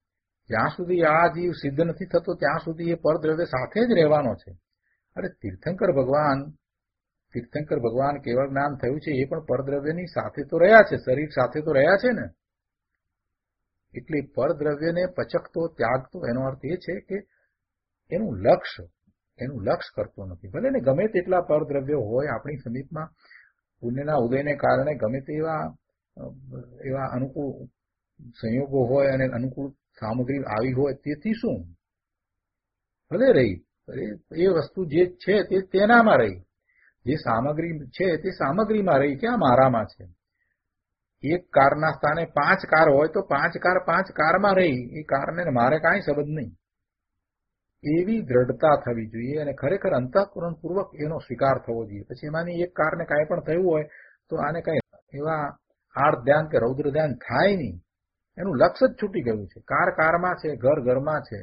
જ્યાં સુધી આ જીવ સિદ્ધ નથી થતો ત્યાં સુધી એ પરદ્રવ્ય સાથે જ રહેવાનો છે. અરે તીર્થંકર ભગવાન કેવળ જ્ઞાન થયું છે એ પણ પરદ્રવ્યની સાથે તો રહ્યા છે, શરીર સાથે તો રહ્યા છે ને. એટલે પરદ્રવ્યને પચકતો ત્યાગતો એનો અર્થ એ છે કે એનું લક્ષ્ય કરતો નથી. ભલે ને ગમે તેટલા પરદ્રવ્યો હોય આપણી સમીપમાં, પુણ્યના ઉદયને કારણે ગમે તે એવા અનુકૂળ સંયોગો હોય અને અનુકૂળ સામગ્રી આવી હોય, તેથી શું ભલે રહી એ વસ્તુ જે છે તે તેનામાં રહી, જે સામગ્રી છે તે સામગ્રીમાં રહી, ક્યાં મારામાં છે. એક કારના સ્થાને 5 કાર હોય તો 5 કારમાં રહી, એ કારને મારે કાંઈ સંબંધ નહીં. એવી દ્રઢતા થવી જોઈએ અને ખરેખર અંતઃકરણપૂર્વક એનો સ્વીકાર થવો જોઈએ. પછી એમાંની એક કારને કાંઈ પણ થયું હોય તો આને કાંઈ એવા આર્ત ધ્યાન કે રૌદ્ર ધ્યાન થાય નહીં. એનું લક્ષ્ય જ છૂટી ગયું છે. કારમાં છે, ઘરમાં છે,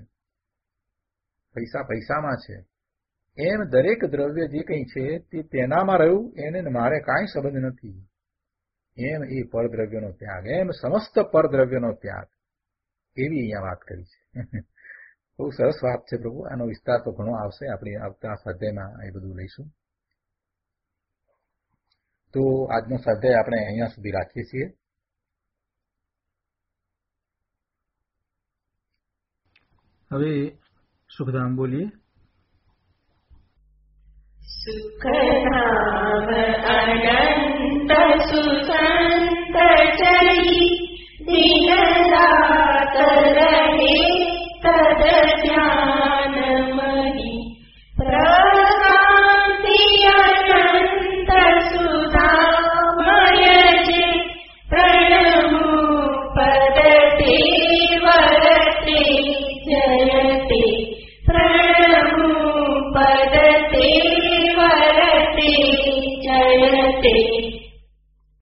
પૈસામાં છે. એમ દરેક દ્રવ્ય જે કંઈ છે તે તેનામાં રહ્યું, એને મારે કાંઈ સંબંધ નથી. એમ એ પરદ્રવ્યનો ત્યાગ, એમ સમસ્ત પરદ્રવ્યનો ત્યાગ, એવી અહીંયા વાત કરી છે. બહુ સરસ વાત છે પ્રભુ. આનો વિસ્તાર તો ઘણો આવશે, આપણે આવતા સ્વાધ્યાયમાં એ બધું લઈશું. તો આજનો સ્વાધ્યાય આપણે અહીંયા સુધી રાખીએ છીએ. હવે સુખધામ બોલીએ. સુખધામ અનંત સુસંત ચરી દિનરાત રહે તદ ધ્યાન મહી પ્રકાંતિ અનંત સુધામય જે પ્રણમુ પદતે વરતે જયતે પ્રણમુ પદતે વરતે જયતે